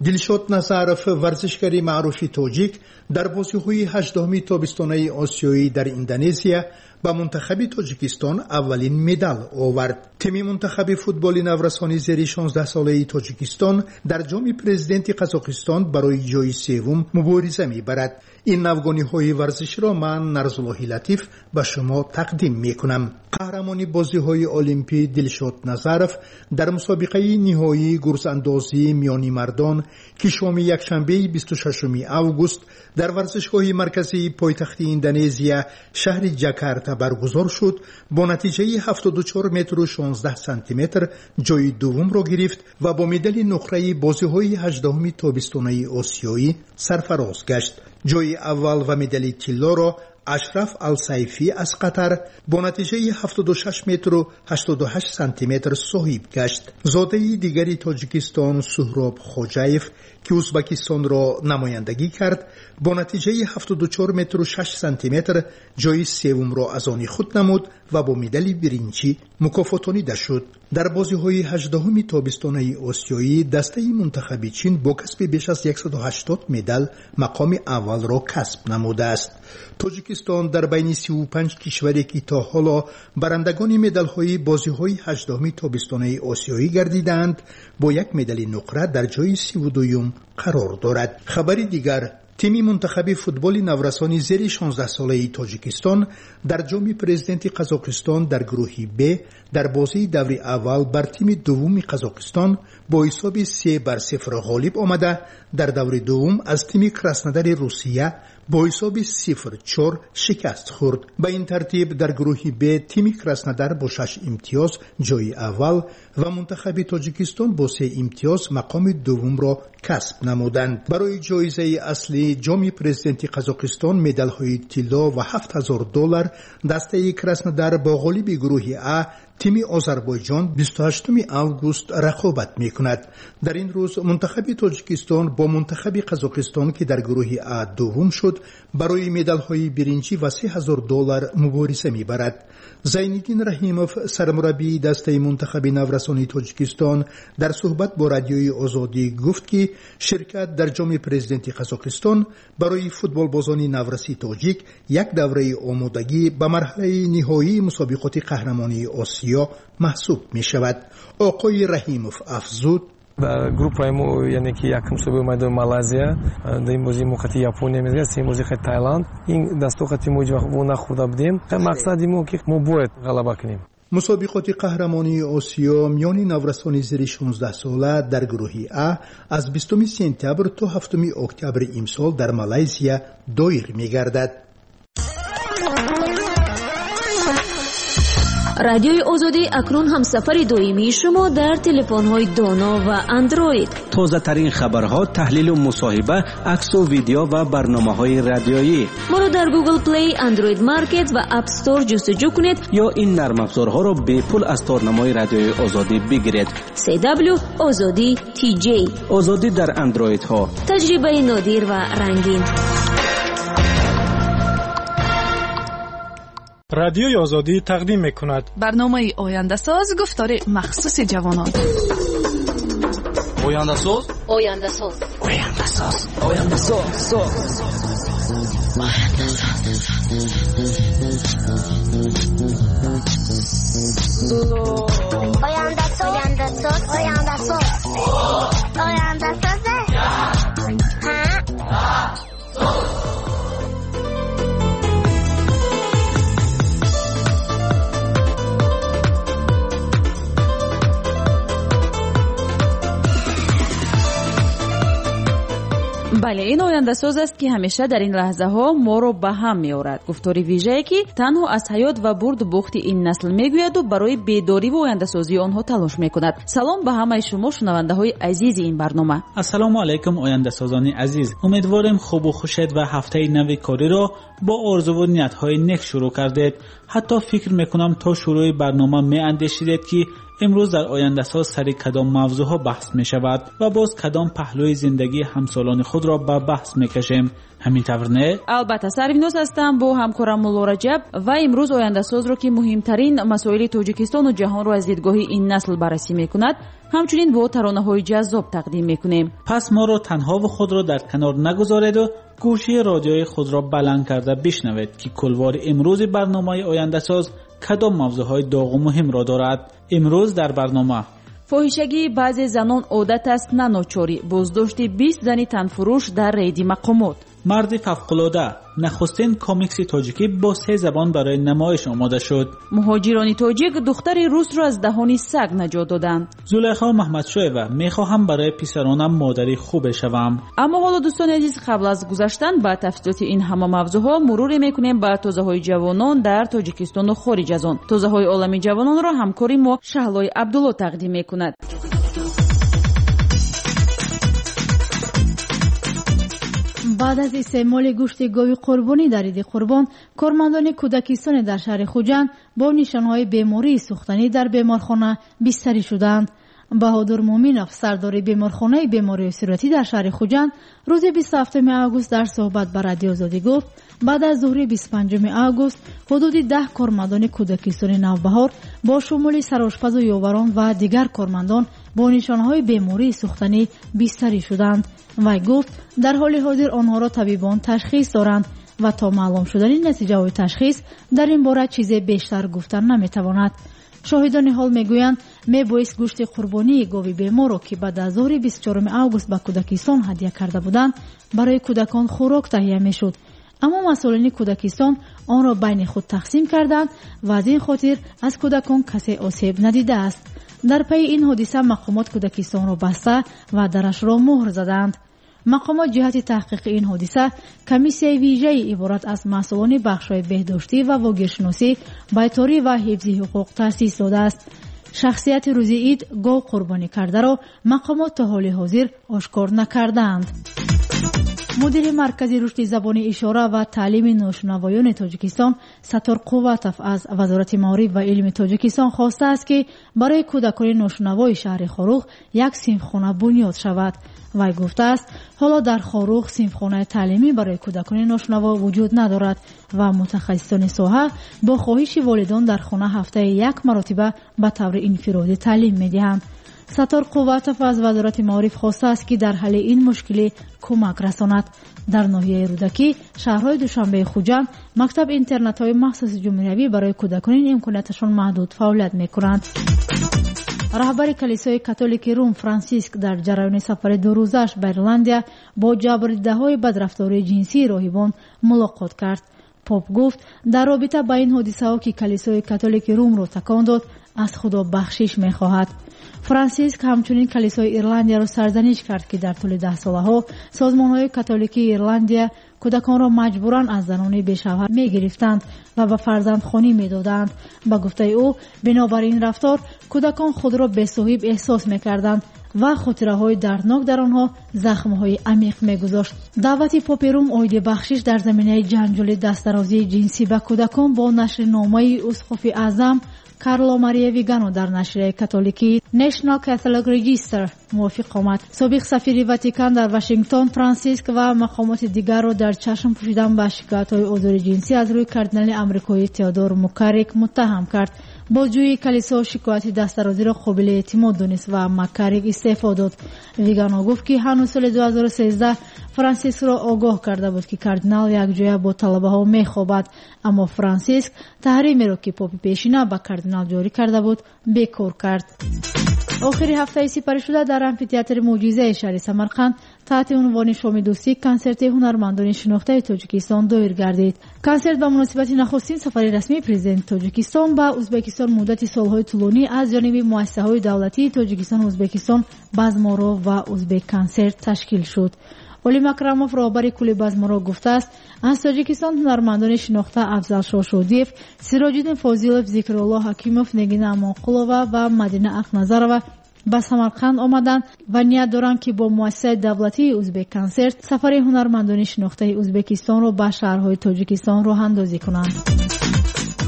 دلشاد نظرف ورزشکاری معروف تاجیک در بازی‌های هجدهمین تابستانه آسیایی در اندونزیا با منتخب تاجیکستان اولین مدال آورد. تیم منتخب فوتبال نورسانی زیر شانزده ساله تاجیکستان در جام پرزیدنت قزاقستان برای جای سوم مبارزه می‌برد. این افغانی‌های ورزش را من نرزالله لطیف به شما تقدیم می‌کنم. قهرمانی بازی‌های المپی دلشاد نظرف در مسابقه نهایی گرزاندازی میانی مردان که شام یکشنبه بیست و ششم اوگوست در ورزشگاه مرکزی پایتخت اندونزیا شهر جاکارتا برگزار شد، با نتیجه هفتاد و چهار متر و شانزده سانتی متر جای دوم را گرفت و با مدال نقره بازی‌های هجدهمین تابستانه آسیایی سرفراز گشت. جای اول و مدال طلا را اشرف السیفی از قطر با نتیجه هفتاد و شش متر و هشتاد و هشت سانتی متر صاحب گشت. زاده دیگری تاجیکستان سهراب خوجایف که ازبکستان را نمایندگی کرد با نتیجه هفتاد و چهار متر و شش سانتی متر جای سوم را از آن خود نمود و با مدال برنجی مکافاتانیده شد. در بازی‌های هجدهمین تابستانه آسیایی دسته منتخب چین با کسب بیش از صد و هشتاد مدال مقام اول را کسب نموده است. تاجیکستان در بین سی و پنج کشوری که تا حالا برندگان مدال‌های بازی‌های هجدهمین تابستانه آسیایی گردیدند با یک مدال نقره در جای سی و دوم قرار دارد. خبری دیگر، تیم منتخب فوتبال نورسانی زیر شانزده ساله تاجیکستان در جام پرزیدنت قزاقستان در گروه ب در بازی دور اول بر تیم دوم قزاقستان با حساب سه بر صفر غالب آمده، در دور دوم از تیم کراسنودار روسیه با حساب صفر چهار شکست خورد. به این ترتیب در گروه ب تیم کراسنودار با شش امتیاز جای اول و منتخب تاجیکستان با سه امتیاز مقام دوم را کسب نمودند. برای جایزه اصلی جام پرزیدنت قزاقستان مدال‌های طلا و هفت هزار دلار دسته کراسنودار با غالب گروه ا تیم آذربایجان بیست و هشتم اوگوست رقابت می‌کند. در این روز منتخب تاجیکستان با منتخب قزاقستان که در گروه ا دوم شد برای مدال‌های برنجی و سه هزار دلار مبارزه می‌برد. زینالدین رحیموف سرمربی دسته منتخب نورسانی تاجیکستان در صحبت با رادیوی آزادی گفت که شرکت در جام پرزیدنت قزاقستان برای فوتبال بازان نورسی تاجیک یک دوره آمادگی به مرحله نهایی مسابقات قهرمانی آسیا محسوب می شود. آقای رحیموف افزود: در گروه ما یعنی که یکم صبح اومد مالزیا، در این بازی موقعی ژاپنیا میگه، سه بازی خیلی تایلند، این دستوقتی موج و نخورده بودیم. مقصدی ما که ما باید غلبه کنیم. مسابقات قهرمانی آسیا میان نورسانی زیر شانزده ساله در گروه ا از بیستم سپتامبر تا هفتم اکتبر امسال در مالزیا دایر میگردد. رادیوی آزادی اکنون هم سفر دائمی شما در تلفن‌های دانا و اندروید. تازه ترین خبرها، تحلیل و مصاحبه، عکس و ویدیو و برنامه‌های رادیویی. ما را در گوگل پلی، اندروید مارکت و اپ استور جستجو کنید یا این نرم افزارها را به پول از تارنمای رادیوی آزادی بگیرید. سی دبلیو آزادی تی جی. آزادی در اندروید ها. تجربه نادر و رنگین. رادیوی آزادی تقدیم می‌کند برنامه آینده ساز، گفتار مخصوص جوانان. آینده ساز، آینده ساز، آینده ساز، آینده ساز، آینده ساز، آینده ساز، آینده ساز، آینده ساز، آینده ساز. بله، این آینده ساز است که همیشه در این لحظه ها ما رو به هم می آورد. گفتاری ویژه‌ای که تنها از حیات و برد و بخت این نسل می گوید و برای بیداری و آینده سازی آنها تلاش می کند. سلام به همه شما شنونده های عزیز این برنامه. السلام علیکم آینده سازان عزیز. امیدوارم خوب و خوشید و هفته نو کاری را با آرزو و نیت های نیک شروع کردید. حتی فکر می کنم تا شروع برنامه می اندیشیدید که امروز در آینده ساز سر کدام موضوعها بحث می شود و باز کدام پهلوی زندگی همسالان خود را به بحث می کشیم. همین طور نه؟ البته سروینوس هستم با همکارم مولا رجب و امروز آینده ساز رو که مهمترین مسائل تاجیکستان و جهان رو از دیدگاه این نسل بررسی می کند، همچنین با ترانه های جذاب تقدیم می کنیم. پس ما رو تنها و خود را در کنار نگذارید و گوشی رادیوی خود را بلند کرده بشنوید که کلوار امروز برنامه آینده ساز کدام موضوعهای داغ و مهم را دارد. امروز در برنامه فاحشگی بعضی زنان عادت است نه ناچاری، بازداشت بیست زن تنفروش در ریدی مقامات. مرد فوق‌العاده، نخستین کامیکس تاجیکی با سه زبان برای نمایش آماده شد. مهاجران تاجیک دختر روس را از دهان سگ نجات دادند. زلیخا محمدشایوا: میخواهم برای پسرانم مادری خوب شوم. اما حالا دوستان عزیز، قبل از گذشتن به تفصیلات این همه موضوعها مرور میکنیم به توزیع‌های جوانان در تاجیکستان و خارج از آن. توزیع‌های عالمی جوانان را همکاری ما شهلای عبدالله تقدیم میکند. بعد از استعمال گوشت گاوی قربانی در عید قربان، کارمندان کودکستان در شهر خوجند با نشانهای بیماری سوختنی در بیمارخانه بستری شدند. بهادر مومینوف، سردار بیمارخانه بیماری صورتی در شهر خوجند، روز بیست و هفتم آگوست در صحبت با رادیو آزادی گفت بعد از ظهر بیست و پنجم آگوست حدود ده کارمندان کودکستان نوبهار با شمول سرآشپز و یاوران و دیگر کارمندان با نشانهای بیماری سوختنی بستری شدند. وی گفت در حال حاضر آنها را طبیبان تشخیص دارند و تا معلوم شدن نتیجه های تشخیص در این باره چیز بیشتر گفتن نمیتواند. شاهدان حال میگویند میبایست گوشت قربانی گاوی بیمار را که بعد از ظهر بیست و چهارم آگوست به کودکستان هدیه کرده بودند برای کودکان خوراک تهیه میشد، اما مسئولین کودکستان آن را بین خود تقسیم کردند و از این خاطر از کودکان کسی آسیب ندیده است. در پی این حادثه مقامات کودکستان را بسته و درش را مهر زدند. مقامات جهت تحقیق این حادثه کمیسیای ویژه‌ای عبارت از مسئولان بخش‌های بهداشتی و واگیرشناسی، بیداری و حفظ حقوق تأسیس داده است. شخصیت روز عید گاو قربانی کرده را مقامات تا حال حاضر آشکار نکردند. مدیر مرکز رشد زبان اشاره و تعلیم ناشنوایان تاجیکستان ستار قواتوف از وزارت معارف و علم تاجیکستان خواسته است که برای کودکان ناشنوای شهر خاروخ یک صنفخانه بنیاد شود. وی گفته است حالا در خاروخ صنفخانه تعلیمی برای کودکان ناشنوا وجود ندارد و متخصصان ساحه با خواهش والدان در خانه هفته یک مرتبه به طور انفرادی تعلیم می‌دهند. ستار قواتوف از وزارت معارف خواسته است که در حل این مشکل کمک رساند. در ناحیه رودکی شهرهای دوشنبه خوجند مکتب اینترنت‌های مخصوص جمهوری برای کودکان این امکاناتشان محدود فعالیت می‌کنند. رهبر کلیسای کاتولیک روم فرانسیسک در جریان سفر دو روزش به ایرلندیا با جبردیده‌های بدرفتاری جنسی راهبان ملاقات کرد. پاپ گفت در رابطه با این حادثه‌ها که کلیسای کاتولیک روم را تکان داد از خدا بخشش می‌خواهد. فرانسیسک همچنین کلیسای ایرلندیا را سرزنش کرد که در طول ده ساله‌ها سازمان‌های کاتولیکی ایرلندیا کودکان را مجبوراً از زنان بی‌شوهر می‌گرفتند و به فرزندخوانی می‌دادند. با گفته او بنابراین رفتار کودکان خود را بی‌صاحب احساس می‌کردند و خاطره‌های دردناک در آنها زخم‌های عمیق می‌گذاشت. دعوت پاپ روم عاید بخشش در زمینه جنجال دست‌درازی جنسی به کودکان با نشر نامه اسقف اعظم کارلو ماریا ویگانو در نشریه کاتولیکی National Catholic Register موافق آمد. سابق سفیر واتیکان در واشنگتن فرانسیسک و مقامات دیگر را در چشم پوشیدن به شکایت‌های آزار جنسی از روی کاردینال آمریکایی تئودور مکاریک متهم کرد. بازجوی کلیسا شکایت دست‌درازی را قابل اعتماد دانست و مکاریک استعفا داد. ویگانو گفت که هنوز سال دو هزار و سیزده فرانسیسک را آگاه کرده بود که کاردینال یک جای با طلبه‌ها می‌خوابد، اما فرانسیسک تحریمی را که پاپ پیشینه به کاردینال جاری کرده بود بیکار کرد. آخر هفته سپری شده در امفی‌تئاتر معجزه شهر سمرقند تحت عنوان شام دوستی کنسرت هنرمندان شناخته تاجیکستان دایر گردید. کنسرت به مناسبت نخستین سفر رسمی پرزیدنت تاجیکستان به ازبکستان مدت سالهای طولانی از جانب مؤسسه‌های دولتی تاجیکستان، ازبکستان، بزمارا و ازبک کنسرت تشکیل شد. علی مکرموف رهبر کل بزمارا گفته است از تاجیکستان هنرمندان شناخته افضل شاشودیف، سیراج‌الدین فاضلوف، ذکرالله حکیموف، نگین امانقلووا و مدینه اخنظرова به سمرقند آمدند و نیت دارند که با مؤسسه دولتی ازبک کنسرت سفر هنرمندان شناخته ازبکستان را به شهرهای تاجیکستان راه اندازی کنند.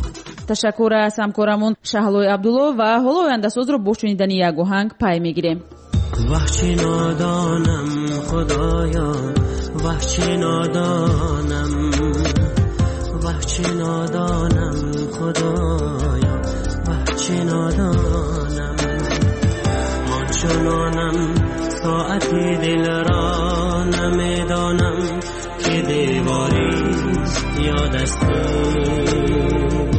ташаккур аз ҳамкорамон Шаҳлои Абдулло ва ҳоло ояндасозро бо шунидани як оҳанг пай мегирем. وحچی نادانم خدایا وحچی نادانم وحچی نادانم خدایا وحچی نادانم آنچنانم ساعتی دل را نمیدانم که دیواری یا دستور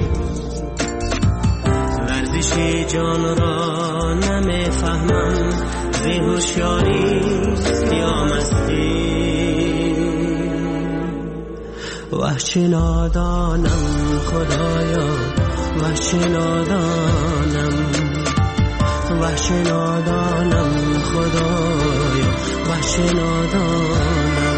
لرزشی جان را نمیفهمم زی هوشیاری یا مستی وحچی نادانم خدایا وحچی نادانم وحچی نادانم خدایا وحچی نادانم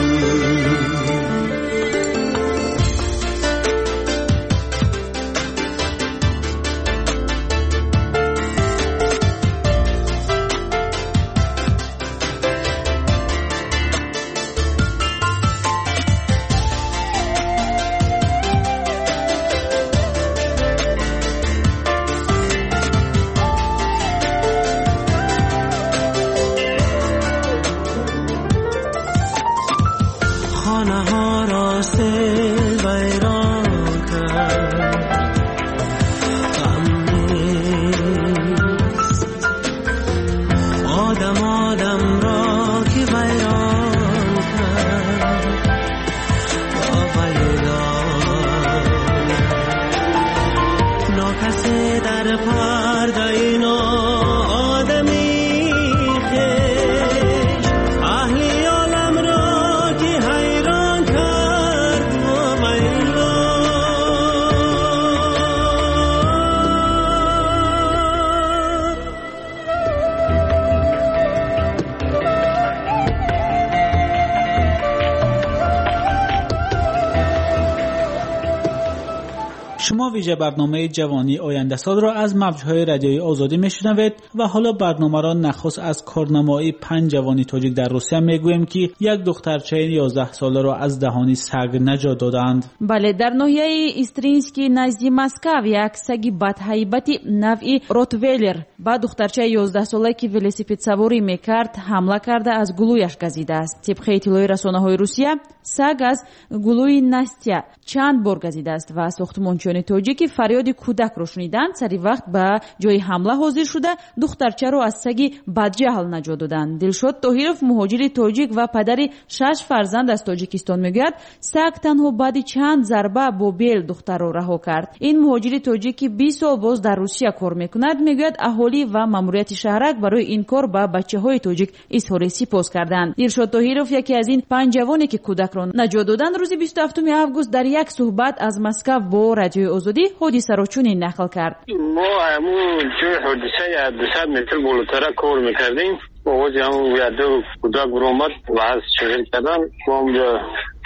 شما ویژه برنامه جوانی آینده سال را از موجهای رادیوی آزادی میشنوید و حالا برنامه را نخست از کارنمایی پنج جوانی تاجیک در روسیه میگویم که یک دخترچه یازده ساله را از دهانی سگ نجات دادند. بله، در ناحیه استرینسکی نزدیک مسکو یک سگ بدهیبتی نوعی روتویلر با دخترچه یازده ساله که ولسیپید سواری میکرد حمله کرده از گلویش گزیده است. طبق اطلاع رسانه‌های روسیه سگ از گلوی ناستیا چند بار گزیده است و ساختمانچیان تاجیکی فریاد کودک را شنیدند. سری وقت به جای حمله حاضر شده دخترچه را از سگ بدجهل نجات دادند. دلشاد طاهیرов مهاجر تاجیک و پدر شش فرزند از تاجیکستان میگوید سگ تنها بعد چند ضربه با بیل دختر را رها کرد. این مهاجر تاجیکی بیست سال باز در روسیه کار میکند. میگوید اهالی و ماموریت شهرک برای این کار به بچه‌های تاجیک اظهار سپاس کردند. دلشاد طاهیرов یکی از این پنج جوانی که کودک را نجات دادند روز بیست و هفتم آگوست در یک صحبت از مسکو با رادیوی آزادی حادثه را چنین نقل کرد. ما همون جای حادثه دویست متر بالاتر کار میکردیم. آوازی همون ویدو کودک برآمد و از شغل کردن. ما اونجا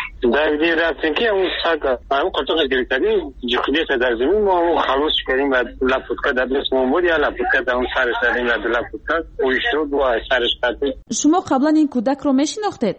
در دیگه رفتیم که اون سگ همون قطعه گرفتیم جخیده در زمین. ما همون خلاص کردیم و لپوتکا در دست ما بود یا لپوتکا در اون سرش دادیم و لپوتکا اویشتود و سرش کردیم. شما قبلا این کودک رو میشناختید؟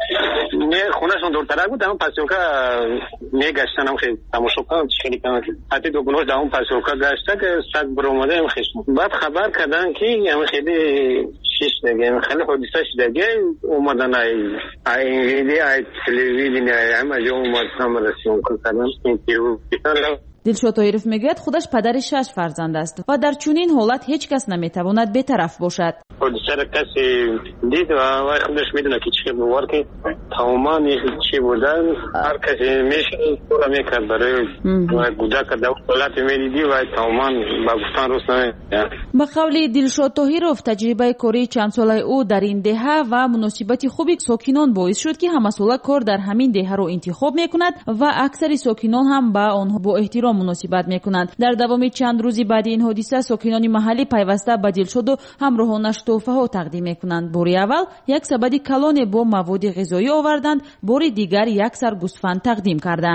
نه، خونهشون دورتر بود. همون پاسیوکا میگشتن، هم خیلی تماشا کنم خیلی کم حتی دو گناه در اون پاسیوکا گشته که سگ برآمده هم خشم. بعد خبر کردن که هم خیلی شش دیگه خیلی حادثه شده دیگه اومدن ای این ویدیو ای تلویزیون هم از اومد هم رسیدن کردن این تیرو دلشاد طاهیرов میگوید خودش پدر شش فرزند است و در چنین حالت هیچ کس نمیتواند بی‌طرف باشد. حادثه کسی دید و خودش میدونه که چی بود که تمام چی بودن هر کسی میشه کار میکرد برای کودک در حالت میدیدی و تمام با گفتن روز نمیاد. به قول دلشاد طاهیرов تجربه کاری چند ساله او در این دهه و مناسبت خوبی ساکنان باعث شد که همساله کار در همین دهه را انتخاب میکند و اکثر ساکنان هم با آنها با احترام مناسبت میکنند. در دوام چند روزی بعد این حادثه ساکنان محلی پیوسته به دلشاد و همراهانش تحفه ها تقدیم میکنند. باری اول یک سبد کلان با مواد غذایی آوردند، باری دیگر یک سر گوسفند تقدیم کردند.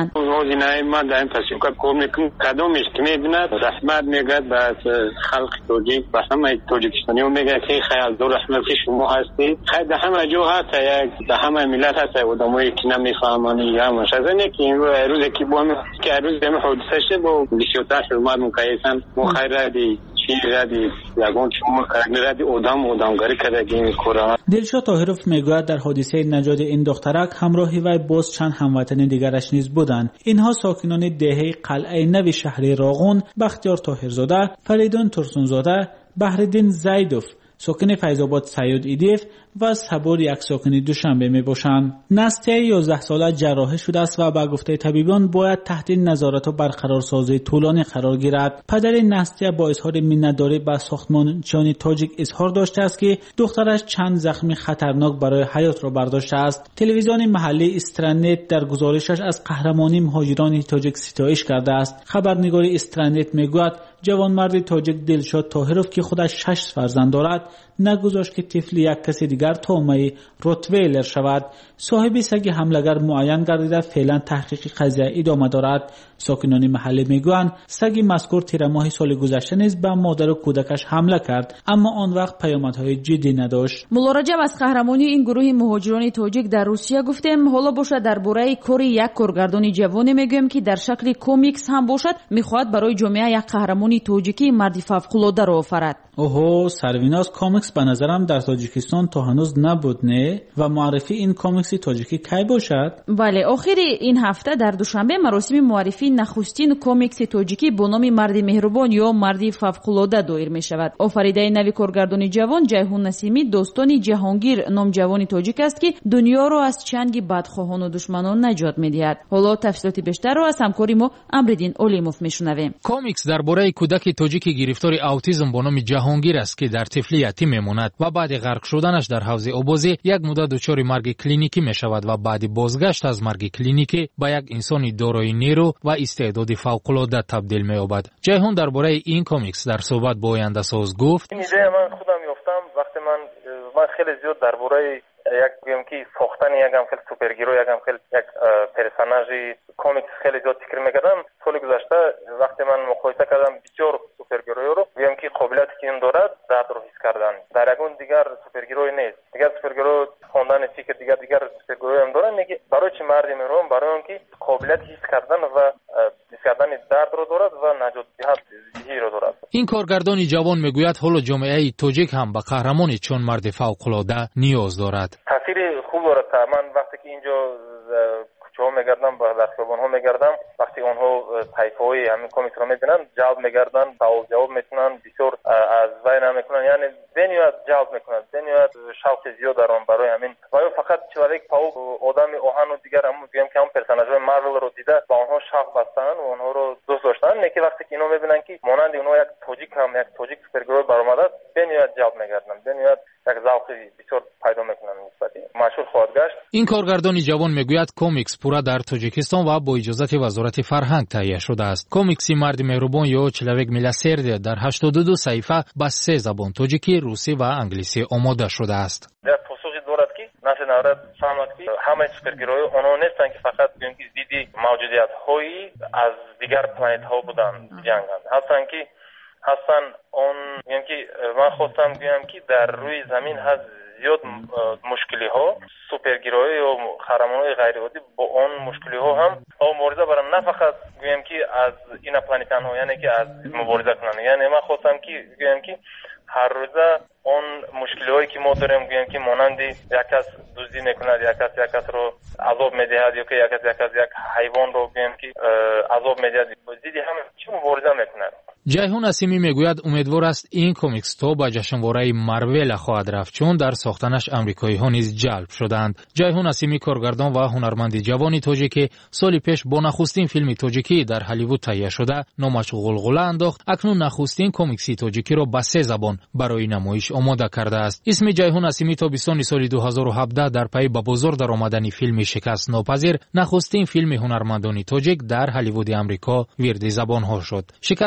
آوازی نه ما در این پسیوکا کار میکنم کدومش که میدوند رحمت میگد به خلق توجیک به همه توجیکستانی و میگه که خیال دو رحمت که شما هستی خیلی در همه جو هست یک در همه ملت هست و دمایی که نمیفهمانی یا مشازنه که این روز که با هم که روز دم حادثه شه با بیشتر شما مکایسن مخیر دی چی ردی یگان شما ردی آدم آدمگاری کرده این کارا. دلشاد طاهرов میگوید در حادثه نجات این دخترک همراهی وی باز چند هموطن دیگرش نیز بودند. اینها ساکنان دهه قلعه نو شهر راغون، بختیار طاهرزاده، فریدون ترسونزاده، بحرالدین زیدوف ساکن فیض‌آباد سیاد ایدیف و صبور یک ساکن دوشنبه می باشند. نستیه یازده ساله جراحی شده است و به گفته طبیبان باید تحت نظارت و برقرارسازی طولانی قرار گیرد. پدر نستیه با اظهار منتداری به ساختمانچیان تاجیک اظهار داشته است که دخترش چند زخم خطرناک برای حیات را برداشته است. تلویزیون محلی استرنت در گزارشش از قهرمانی مهاجران تاجیک ستایش کرده است. خبرنگار استرنت میگوید جوانمرد تاجیک دلشاد طاهرов که خودش شش فرزند دارد نگذاشت که طفل یک کسی دیگر تومه روتویلر شود. صاحب سگ حملگر معین گردیده فعلا تحقیق قضیه ادامه دارد. ساکنان محله میگویند سگ مذکور تیر ماه سال گذشته نیز به مادر و کودکش حمله کرد اما آن وقت پیامدهای جدی نداشت. ملاراجب از قهرمانی این گروه مهاجران تاجیک در روسیه گفتیم حالا باشد درباره کاری یک کارگردان جوان میگویم که در شکل کومیکس هم باشد میخواهد برای جامعه یک قهرمانی تاجیکی مردی فوق‌العاده را آفرد. اوهو سرویناز کامیکس به نظرم در تاجیکستان تا هنوز نبود نه و معرفی این کامیکس تاجیکی کی باشد؟ بله آخر این هفته در دوشنبه مراسم معرفی نخستین کامیکس تاجیکی با نام مردی مهربان یا مردی فوق‌العاده دایر می شود. آفریده نوی کارگردان جوان جیهون نسیمی دوستانی جهانگیر نام جوانی تاجیک است که دنیا را از چنگ بدخواهان و دشمنان نجات می دهد. حالا تفصیلات بیشتر را از همکاری ما امرالدین اولیموف می شنویم. کامیکس درباره کودک تاجیک گرفتار اوتیسم با نام جهانگیر است که در طفلیتی میماند و بعد غرق شدنش در حوض آبازی یک مدت دچار مرگ کلینیکی می شود و بعد بازگشت از مرگ کلینیکی به یک انسان دارای نیرو و استعداد فوق‌العاده تبدیل می یابد. جیهون درباره این کامیکس در صحبت با آینده ساز گفت این ایده من خودم یافتم وقتی من من خیلی زیاد درباره یک گویم که ساختن یک هم خیلی سوپرگیرو یک هم خیلی یک پرسوناژی کامیکس خیلی زیاد فکر میکردم. سال گذشته وقتی من مقایسه کردم بسیار سوپرگیروی رو گویم که قابلیتی که این دارد درد رو حس کردن در یگون دیگر سوپرگیروی نیست. دیگر سوپرگیرو خواندن فکر دیگر دیگر سوپرگیروی هم دارن میگه برای چه مردی میرون برای اون که قابلیت حس کردن و حس کردن درد رو دارد و نجات دهی رو دارد. این کارگردان جوان میگوید حالا جامعه تاجیک هم به قهرمانی چون مرد فوق‌العاده نیاز دارد. تاثیر خوب دارد. من وقتی که اینجا کوچه‌ها میگردم و در خیابان‌ها میگردم وقتی اونها طیفه‌های همین کامیکس رو میبینن جلب میگردن سوال جواب میکنن بسیار از وای نمیکنن یعنی بنیاد جلب میکنن بنیاد شوق زیاد دارن برای همین و فقط چوالک پاو آدم آهن و دیگر هم میگم که هم پرسوناژهای مارول رو دیده با اونها شوق بستن و اونها رو دوست داشتن که وقتی که اینو میبینن که مانند اونها یک تاجیک هم یک تاجیک سوپرگرو برآمده بنیاد جلب میگردن بنیاد یک ذوق بسیار پیدا میکنن نسبتی مشهور خواهد گشت. این کارگردان جوان میگوید کامیکس پورا در تاجیکستان و با اجازه وزارت فرهنگ تهیه شده است. کامیکس مرد مهربان یا چلوک میلاسرد در هشتاد و دو صفحه با سه زبان تاجیکی، روسی و انگلیسی آماده شده است. در پاسخی دارد که نشه نورد فهمد که همه سوپرگیروی آنها نیستن که فقط دیدی موجودیت هایی از دیگر پلنت ها بودن جنگند هستن که هستن اون یعنی که من خواستم بگم که در روی زمین هست زیاد مشکلی ها سوپرگیروی و قهرمانای غیر عادی با اون مشکلی ها هم او مبارزه برن نه فقط بگم که از این پلنتن ها یعنی که از مبارزه کنن یعنی من خواستم که بگم که هر روزه اون مشکلی هایی که ما داریم بگم که مانند یک کس دزدی میکند یک کس یک کس رو عذاب میدهد یا که یک کس یک کس یک حیوان رو بگم که عذاب میدهد زیدی همه چی مبارزه میکند. جیهون اسیمی میگوید امیدوار است این کامیکس تو به جشنواره مارول خواهد رفت چون در ساختنش آمریکایی ها نیز جلب شدند. جیهون اسیمی کارگردان و هنرمند جوانی تاجیکی سالی پیش با نخستین فیلم تاجیکی در هالیوود تهیه شده نامش غلغله انداخت. اکنون نخستین کامیکسی تاجیکی را به سه زبان برای نمایش آماده کرده است. اسم جیهون اسیمی تابستان سال دو هزار و هفده در پی به بازار درآمدن فیلم شکست ناپذیر نخستین فیلم هنرمندان تاجیک در هالیوود آمریکا وارد زبان ها شد. شکست ناپذیر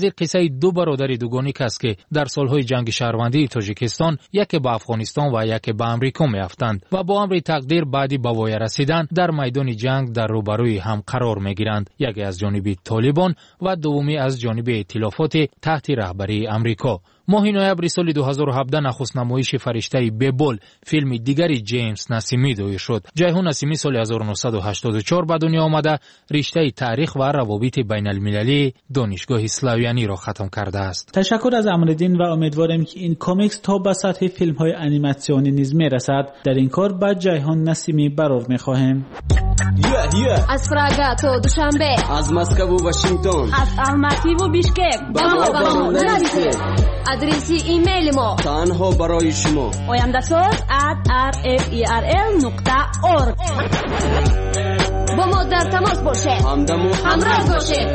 تقدیر قصه دو برادر دوگانیک است که در سالهای جنگ شهروندی تاجیکستان یکی به افغانستان و یکی به امریکا میافتند و با امر تقدیر بعدی به وای رسیدن در میدان جنگ در روبروی هم قرار میگیرند، یکی از جانب طالبان و دومی از جانب ائتلافات تحت رهبری امریکا. ماه نوامبر سال دو هزار و هفده نخست نمایش فرشته ببل فیلم دیگری جیمز نسیمی دایر شد. جیهون نسیمی سال هزار و نهصد و هشتاد و چهار به دنیا آمده رشته تاریخ و روابط بین المللی دانشگاه اسلاویانی را ختم کرده است. تشکر از امردین و امیدوارم که این کامیکس تا به سطح فیلم های انیماسیونی نیز میرسد. در این کار با جیهون نسیمی برار میخواهیم. yeah, yeah. از پراگا تا دوشنبه، از مسکو و واشنگتن، از الماتی و بیشکک، با ما نرسید. ادرسی ایمیل ما تنها برای شما oyandasaz at r f e r l نقطه org. با ما در تماس باشه، همدم و همراه باشه.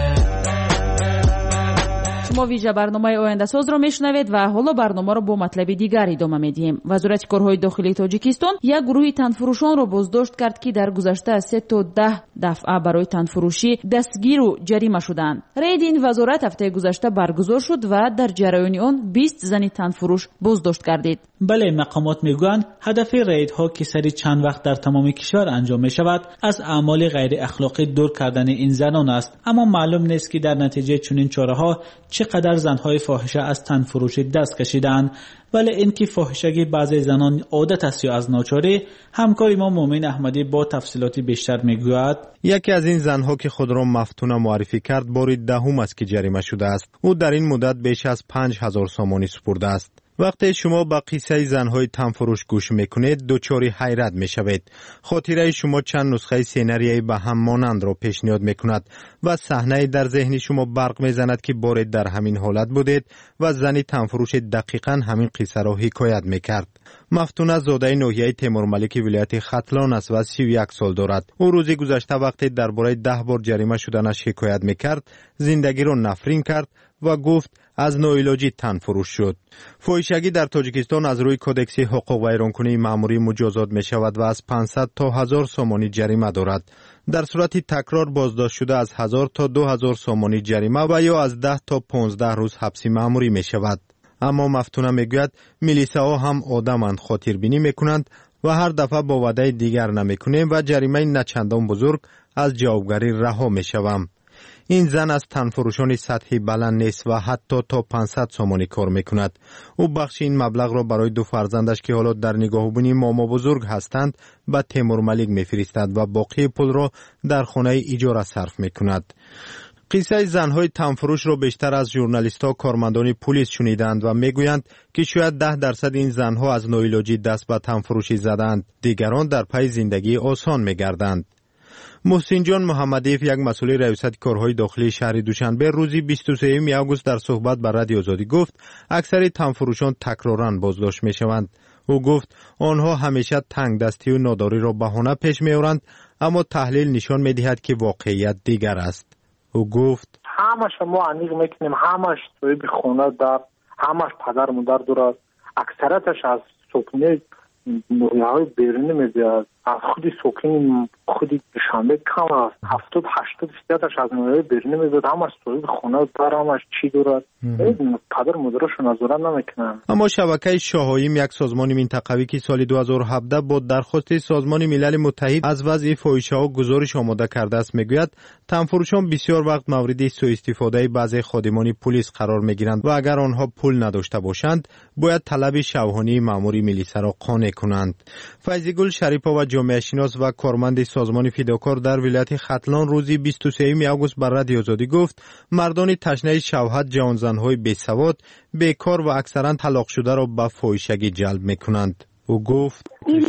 شما ویژه برنامه آینده ساز را میشنوید و حالا برنامه را با مطلب دیگر ادامه میدیم. وزارت کارهای داخلی تاجیکستان یک گروه تنفروشان را بازداشت کرد که در گذشته از سه تا ده دفعه برای تنفروشی دستگیر و جریمه شدند. رید این وزارت هفته گذشته برگزار شد و در جریان آن بیست زن تنفروش بازداشت گردید. بله، مقامات میگویند هدف ریدها که سری چند وقت در تمام کشور انجام می شود از اعمال غیر اخلاقی دور کردن این زنان است، اما معلوم نیست که در نتیجه چنین چاره‌ها چقدر زنهای فاحشه از تنفروشی دست کشیدند. ولی اینکه فاحشگی بعضی زنان عادت است یا از ناچاری، همکار ما مومن احمدی با تفصیلات بیشتر میگوید. یکی از این زنها که خود را مفتونه معرفی کرد بار دهم است که جریمه شده است. او در این مدت بیش از پنج هزار سامانی سپرده است. وقتی شما با قصه زنهای تنفروش گوش میکنید دوچاری حیرت میشوید. خاطره شما چند نسخه سیناریویی به هم مانند را پیشنهاد میکند و صحنه در ذهن شما برق میزند که بار در همین حالت بودید و زن تنفروش دقیقاً همین قصه را حکایت میکرد. مفتونه زاده ناحیه تیمورملک ولایت ختلان است و سی و یک سال دارد. او روزی گذشته وقتی درباره ده بار جریمه شدنش حکایت میکرد، زندگی را نفرین کرد و گفت از ناعلاجی تنفروش شد. فاحشگی در تاجیکستان از روی کدکس حقوق ویرانکنی مأموری مجازات می شود و از پانصد تا هزار سامانی جریمه دارد. در صورت تکرار بازداشت شده از هزار تا دو هزار سامانی جریمه و یا از ده تا پانزده روز حبس مأموری می شود. اما مفتونه می گوید میلیساها هم آدمند، خاطربینی می کنند و هر دفعه با وعده دیگر نمی کنیم و جریمه نچندان بزرگ از جوابگری رها می شوم. این زن از تنفروشان سطحی بلند نیست و حتی تا پانصد سامانی کار میکند. او بخش این مبلغ را برای دو فرزندش که حالا در نگاهبانی ماما بزرگ هستند به تیمورملک میفرستد و باقی پول را در خانه ایجاره صرف میکند. قصه زنهای تنفروش را بیشتر از ژورنالیست‌ها کارمندان پلیس شنیدند و میگویند که شاید ده درصد این زنها از ناعلاجی دست به تنفروشی زدند، دیگران در پی زندگی آسان میگردند. محسن جان محمدیف، یک مسئول ریاست کارهای داخلی شهر دوشنبه، روزی بیست و سوم آگوست در صحبت با رادیو آزادی گفت اکثر تنفروشان تکرارن بازداشت میشوند. او گفت آنها همیشه تنگ دستی و ناداری را بهانه پیش میآورند، اما تحلیل نشان میدهد که واقعیت دیگر است. او گفت همش ما انیق میکنیم، همش توی خونه دار، همش پدر مادر دارد، اکثرتش از سکنه نوعیهای بیرونی میدهد. از خودی سوکین خودی دوشنبه کم است، هفتاد هشتاد فیصدش از نوعیهای بیرونی میدهد. همش صاحب خونه دار، همش چی دارد، پدر مادرشون نظارت نمیکنن. اما شبکه شاهایم، یک سازمان منطقوی که سال دو هزار و هفده با درخواست سازمان ملل متحد از وضع فاحشه‌ها گزارش آماده کرده است، میگوید تنفروشان بسیار وقت مورد سوء استفاده بعضی خادمان پلیس قرار میگیرند و اگر آنها پول نداشته باشند باید طلب شبانه مأموری میلیسا را قانع کنند. فیضگل شریفا و جامعه شناس و کارمند سازمان فداکار در ولایت ختلان روزی بیست و سوم آگوست بر رادیو آزادی گفت مردان تشنه شهوت جوانزن‌های بی‌سواد، بیکار و اکثرا طلاق شده را به فاحشگی جلب می‌کنند. او گفت این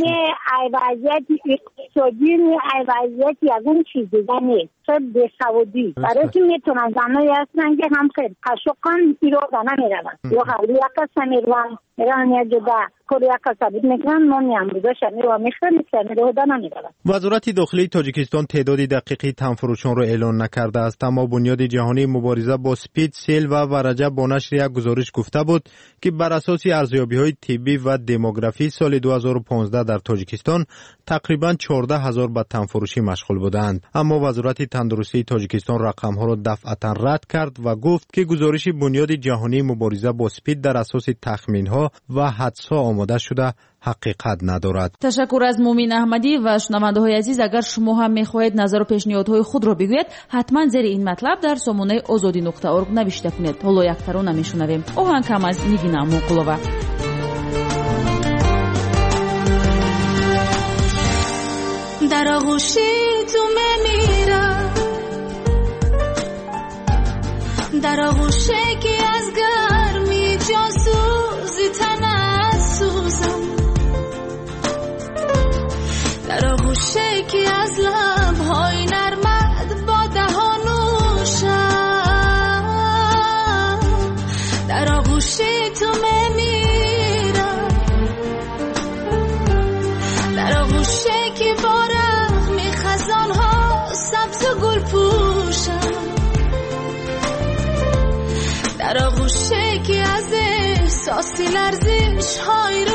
وضعیت اقتصادی وضعیت یکون چیز دیگه نیست، شاید بی‌سوادی برای که میتونن زنایی هستن که هم خیلی قشقان ایرو زنه میروند یا خیلی یک کسا میروند میروند یا جدا کلی یک کسا بود میکنن نامی امروزه شمیر و میخواه میکنه رو دانه میروند. وزارت داخلی تاجیکستان تعداد دقیقی تنفروشان را اعلان نکرده است، اما بنیاد جهانی مبارزه با سپید، سیل و ورجه با نشر یک گزارش گفته بود که بر اساس ارزیابی‌های طبی و دموگرافی سال دو هزار و پانزده در تاجیکستان تقریباً چهارده هزار به تنفروشی مشغول بودند. اما وزارت تندرستی تاجیکستان رقم‌ها را دفعتاً رد کرد و گفت که گزارش بنیاد جهانی مبارزه با اسپید در اساس تخمین‌ها و حدس‌ها آماده شده حقیقت ندارد. تشکر از مومین احمدی و شنونده‌های عزیز. اگر شما هم می‌خواهید نظر و پیشنهادهای خود را بگویید، حتما زیر این مطلب در سامانه озоди нуқта орг نوشته کنید. حالا یک ترانه میشنویم. آهنگ کم از نیگینا امونقулова. در آغوش تو میمیرم، در آغوش که از گرمی جاسوزی تنت سوزم، در آغوش که از لبهای نرمت با دهانوشم، در آغوش تو میمیرم، در آغوش که با رحم خزانها سبز و گل پوشم، در آغوش که از احساسی لرزش های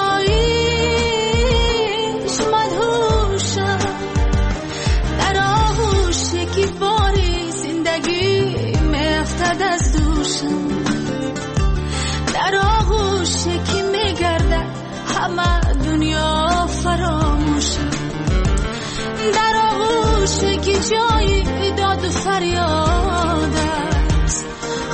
رویاییش مدهوشم، در آغوش که باری زندگی میافتد از دوشم، در آغوش که میگردد همه دنیا فراموشم، در آغوش که جای داد و فریاد است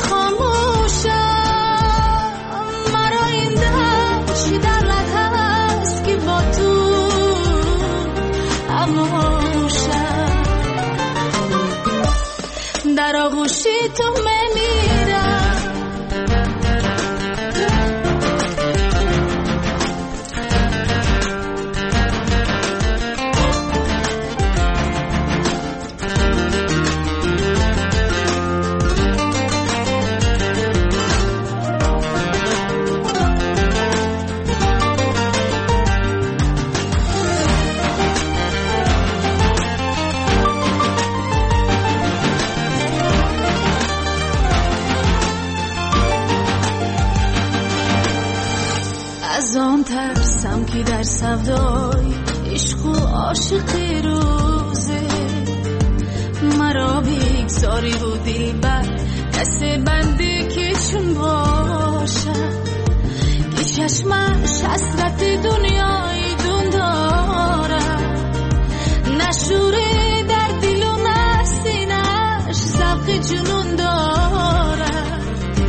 خاموشم، مرا این دشت در رد هست که با تو اموشم، در آغوش تو میمیرم. از آن ترسم که در سودای عشق و عاشقی روزه مرا بگذاری و دلبر دست بنده که چون باشد، که چشمش حسرت دنیای دون دارد، نشوره در دل و نسینش ذوق جنون دارد.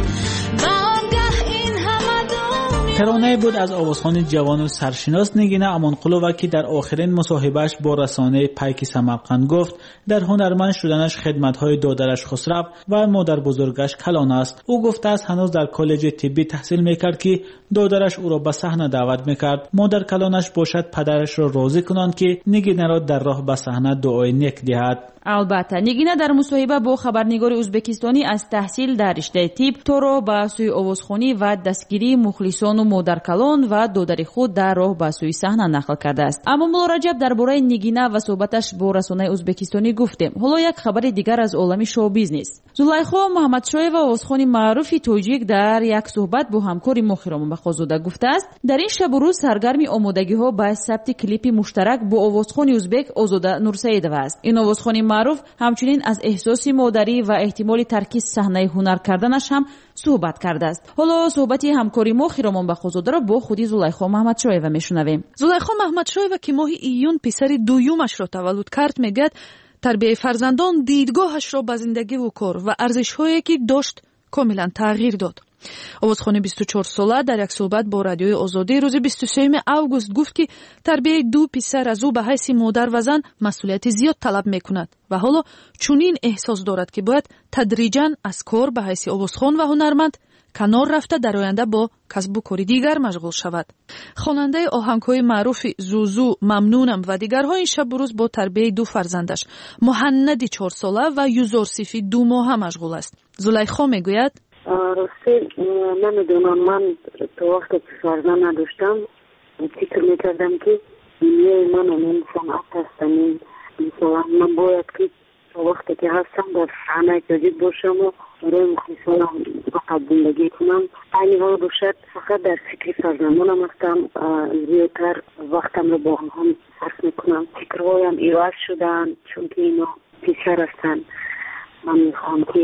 ترانه بود از آوازخوان جوان و سرشناس نگینه امونقولова که در آخرین مصاحبهش با رسانه پیک سمرقند گفت در هنرمند شدنش خدمت‌های دادرش خسرو و مادر بزرگش کلان است. او گفته است هنوز در کالج طبی تحصیل میکرد که دادرش او را به صحنه دعوت میکرد. مادر کلانش باشد پدرش را راضی کنند که نگینه را در راه به صحنه دعای نیک دهد. البته نگینه در مصاحبه با خبرنگار ازبکستانی از تحصیل در رشته طب تو را به سوی آوازخوانی و دستگیری مخلصان و مادر کلان و دادر خود در راه به سوی صحنه نقل کرده است. اما مولا رجب درباره نگینه و صحبتش با رسانه ازبکستانی گفتیم. حالا یک خبر دیگر از عالم شو بیزنس. زلیخا محمدشایeva آوازخوان معروف تاجیک در یک صحبت با همکار مخیرام بخوزاده گفته است در این شب و روز سرگرم آمادگی‌ها به ثبت کلیپ مشترک با آوازخوان ازبک آزاده نورسیدова است. این آوازخوان معروف همچنین از احساس مادری و احتمال ترک صحنه هنر کردنش هم صحبت کرده است. حالا صحبتی همکاری ما خیرامان بخوزاده را با خودی زلیخا محمدشایeva میشنویم. زلیخا محمدشایeva که ماه ایون پسر دویومش را تولد کرد میگد تربیت فرزندان دیدگاهش را به زندگی و کار و ارزش‌هایی که داشت کاملا تغییر داد. آوازخوان بیست و چهار ساله در یک صحبت با رادیوی آزادی روز بیست و سوم اوگوست گفت که تربیت دو پسر از او به حیث مادر و زن مسئولیت زیاد طلب میکند و حالا چنین احساس دارد که باید تدریجاً از کار به حیث آوازخوان و هنرمند کنار رفته در آینده با کسب و کار دیگر مشغول شود. خواننده آهنگ‌های معروف زوزو، ممنونم و دیگرها این شب روز با تربیت دو فرزندش مهندی چهار ساله و یوزارسیفی دو ماهه مشغول است. زلیخا میگوید راستی نمیدونم، من تو وقتی که فرزند نداشتم فکر میکردم که دنیای من این صنعت هستم، مثلا من باید که تو وقتی که هستم در صحنه جدید باشم و برای مخلصانم فقط زندگی کنم. این حال باشد فقط در فکر فرزندانم هستم، زیادتر وقتم رو با هم صرف میکنم. فکرهایم ایواز شدن چون که اینا پسر هستند. من میخوام که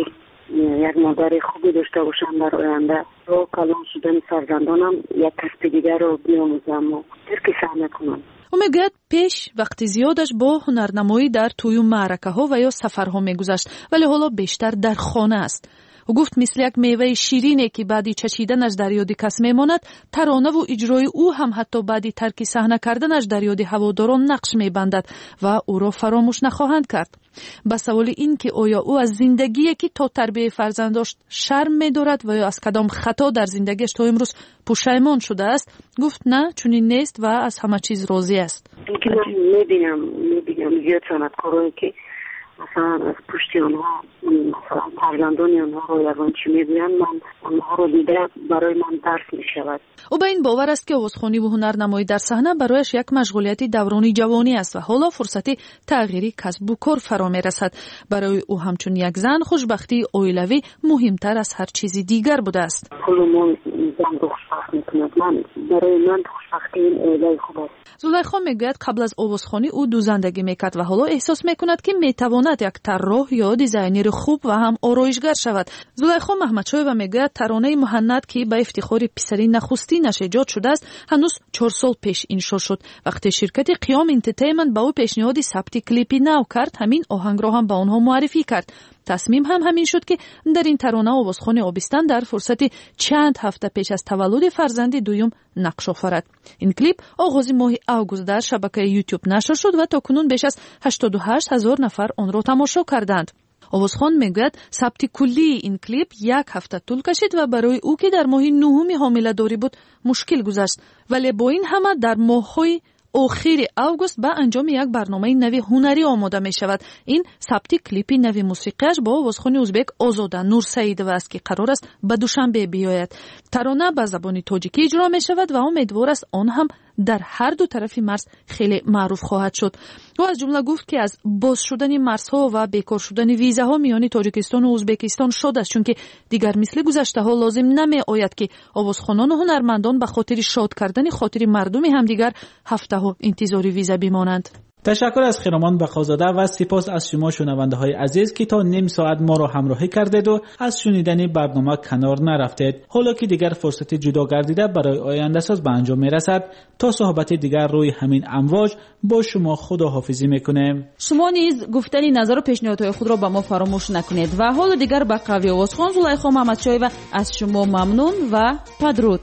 یک مادر خوبی داشته باشم در آینده. رو کلان شدن فرزندانم یک کسب دیگر رو بیاموزم و ترک سهم کنم. او میگوید پیش وقتی زیادش با هنرنمایی در توی معرکه ها و یا سفرها میگذشت، ولی حالا بیشتر در خانه است. او گفت مثل یک میوه شیرینه که بعدی چشیدنش در یاد کس میماند، ترانه و اجرای او هم حتی بعدی ترک صحنه کردنش در یاد هواداران نقش میبندد و او را فراموش نخواهند کرد. با سوال این که آیا او از زندگی که تا تربیت فرزند داشت شرم می‌دارد و یا از کدام خطا در زندگیش تا امروز پشیمان شده است، گفت نه، چنین نیست و از همه چیز راضی است. اینکه من می‌بینم می‌بینم زیاد صنعتکارایی که مثلا از پشت آنها مثلا فرزندان آنها رو یوان چی میگویند، من آنها رو دیده برای من درس میشود. او به این باور است که آوازخوانی و هنرنمایی در صحنه برایش یک مشغولیت دوران جوانی است و حالا فرصتی تغییری کسب و کار فرا میرسد. برای او همچون یک زن خوشبختی عائلوی مهمتر از هر چیزی دیگر بوده است. کل ما زن خوشبخت میکند، من برای من خوشبختی این عائله خوب است. زلیخا میگوید قبل از آوازخوانی او دو زندگی میکرد و حالا احساس میکند که میتواند یک طراح یا دیزاینر خوب و هم آرایشگر شود. زلیخا محمدشایو میگوید ترانه مهند که به افتخار پسری نخستینش ایجاد شده است هنوز چهار سال پیش انشا شد. وقتی شرکت قیام انترتینمنت به او پیشنهاد ثبت کلیپی نو کرد، همین آهنگ را هم به آنها معرفی کرد. تصمیم هم همین شد که در این ترانه آوازخوان آبستن در فرصت چند هفته پیش از تولد فرزند دوم نقش آفرد. این کلیپ آغاز ماه اوگوست در شبکه یوتیوب نشر شد و تا کنون بیش از هشتاد و هشت هزار نفر آن را تماشا کردند. آوازخوان میگوید ثبت کلی این کلیپ یک هفته طول کشید و برای او که در ماه نهم حامله داری بود مشکل گذشت، ولی با این همه در ماه‌های آخر اوگوست با انجام یک برنامه نوی هنری آماده می شود. این ثبت کلیپ نوی موسیقیش با آوازخوان ازبک آزاده نورسعیدوو است که قرار است به دوشنبه بیاید. ترانه به زبان تاجیکی اجرا می شود و امیدوار است آن هم در هر دو طرف مرز خیلی معروف خواهد شد. او از جمله گفت که از باز شدن مرزها و بیکار شدن ویزاها میان تاجیکستان و ازبکستان شد است، چون که دیگر مثل گذشته ها لازم نمی آید که آوازخوانان و هنرمندان به خاطر شاد کردن خاطر مردم همدیگر هفته ها انتظار ویزا بمانند. تشکر از خیرمان بخازاده و سپاس از شما شنونده های عزیز که تا نیم ساعت ما را همراهی کردید و از شنیدن برنامه کنار نرفتید. حالا که دیگر فرصت جدا گردیده برای آینده ساز به انجام میرسد، تا صحبت دیگر روی همین امواج با شما خداحافظی میکنیم. شما نیز گفتن نظر و پیشنهادهای خود را به ما فراموش نکنید و حالا دیگر به قوی آوازخوان زلیخا محمدشایو از شما ممنون و بدرود.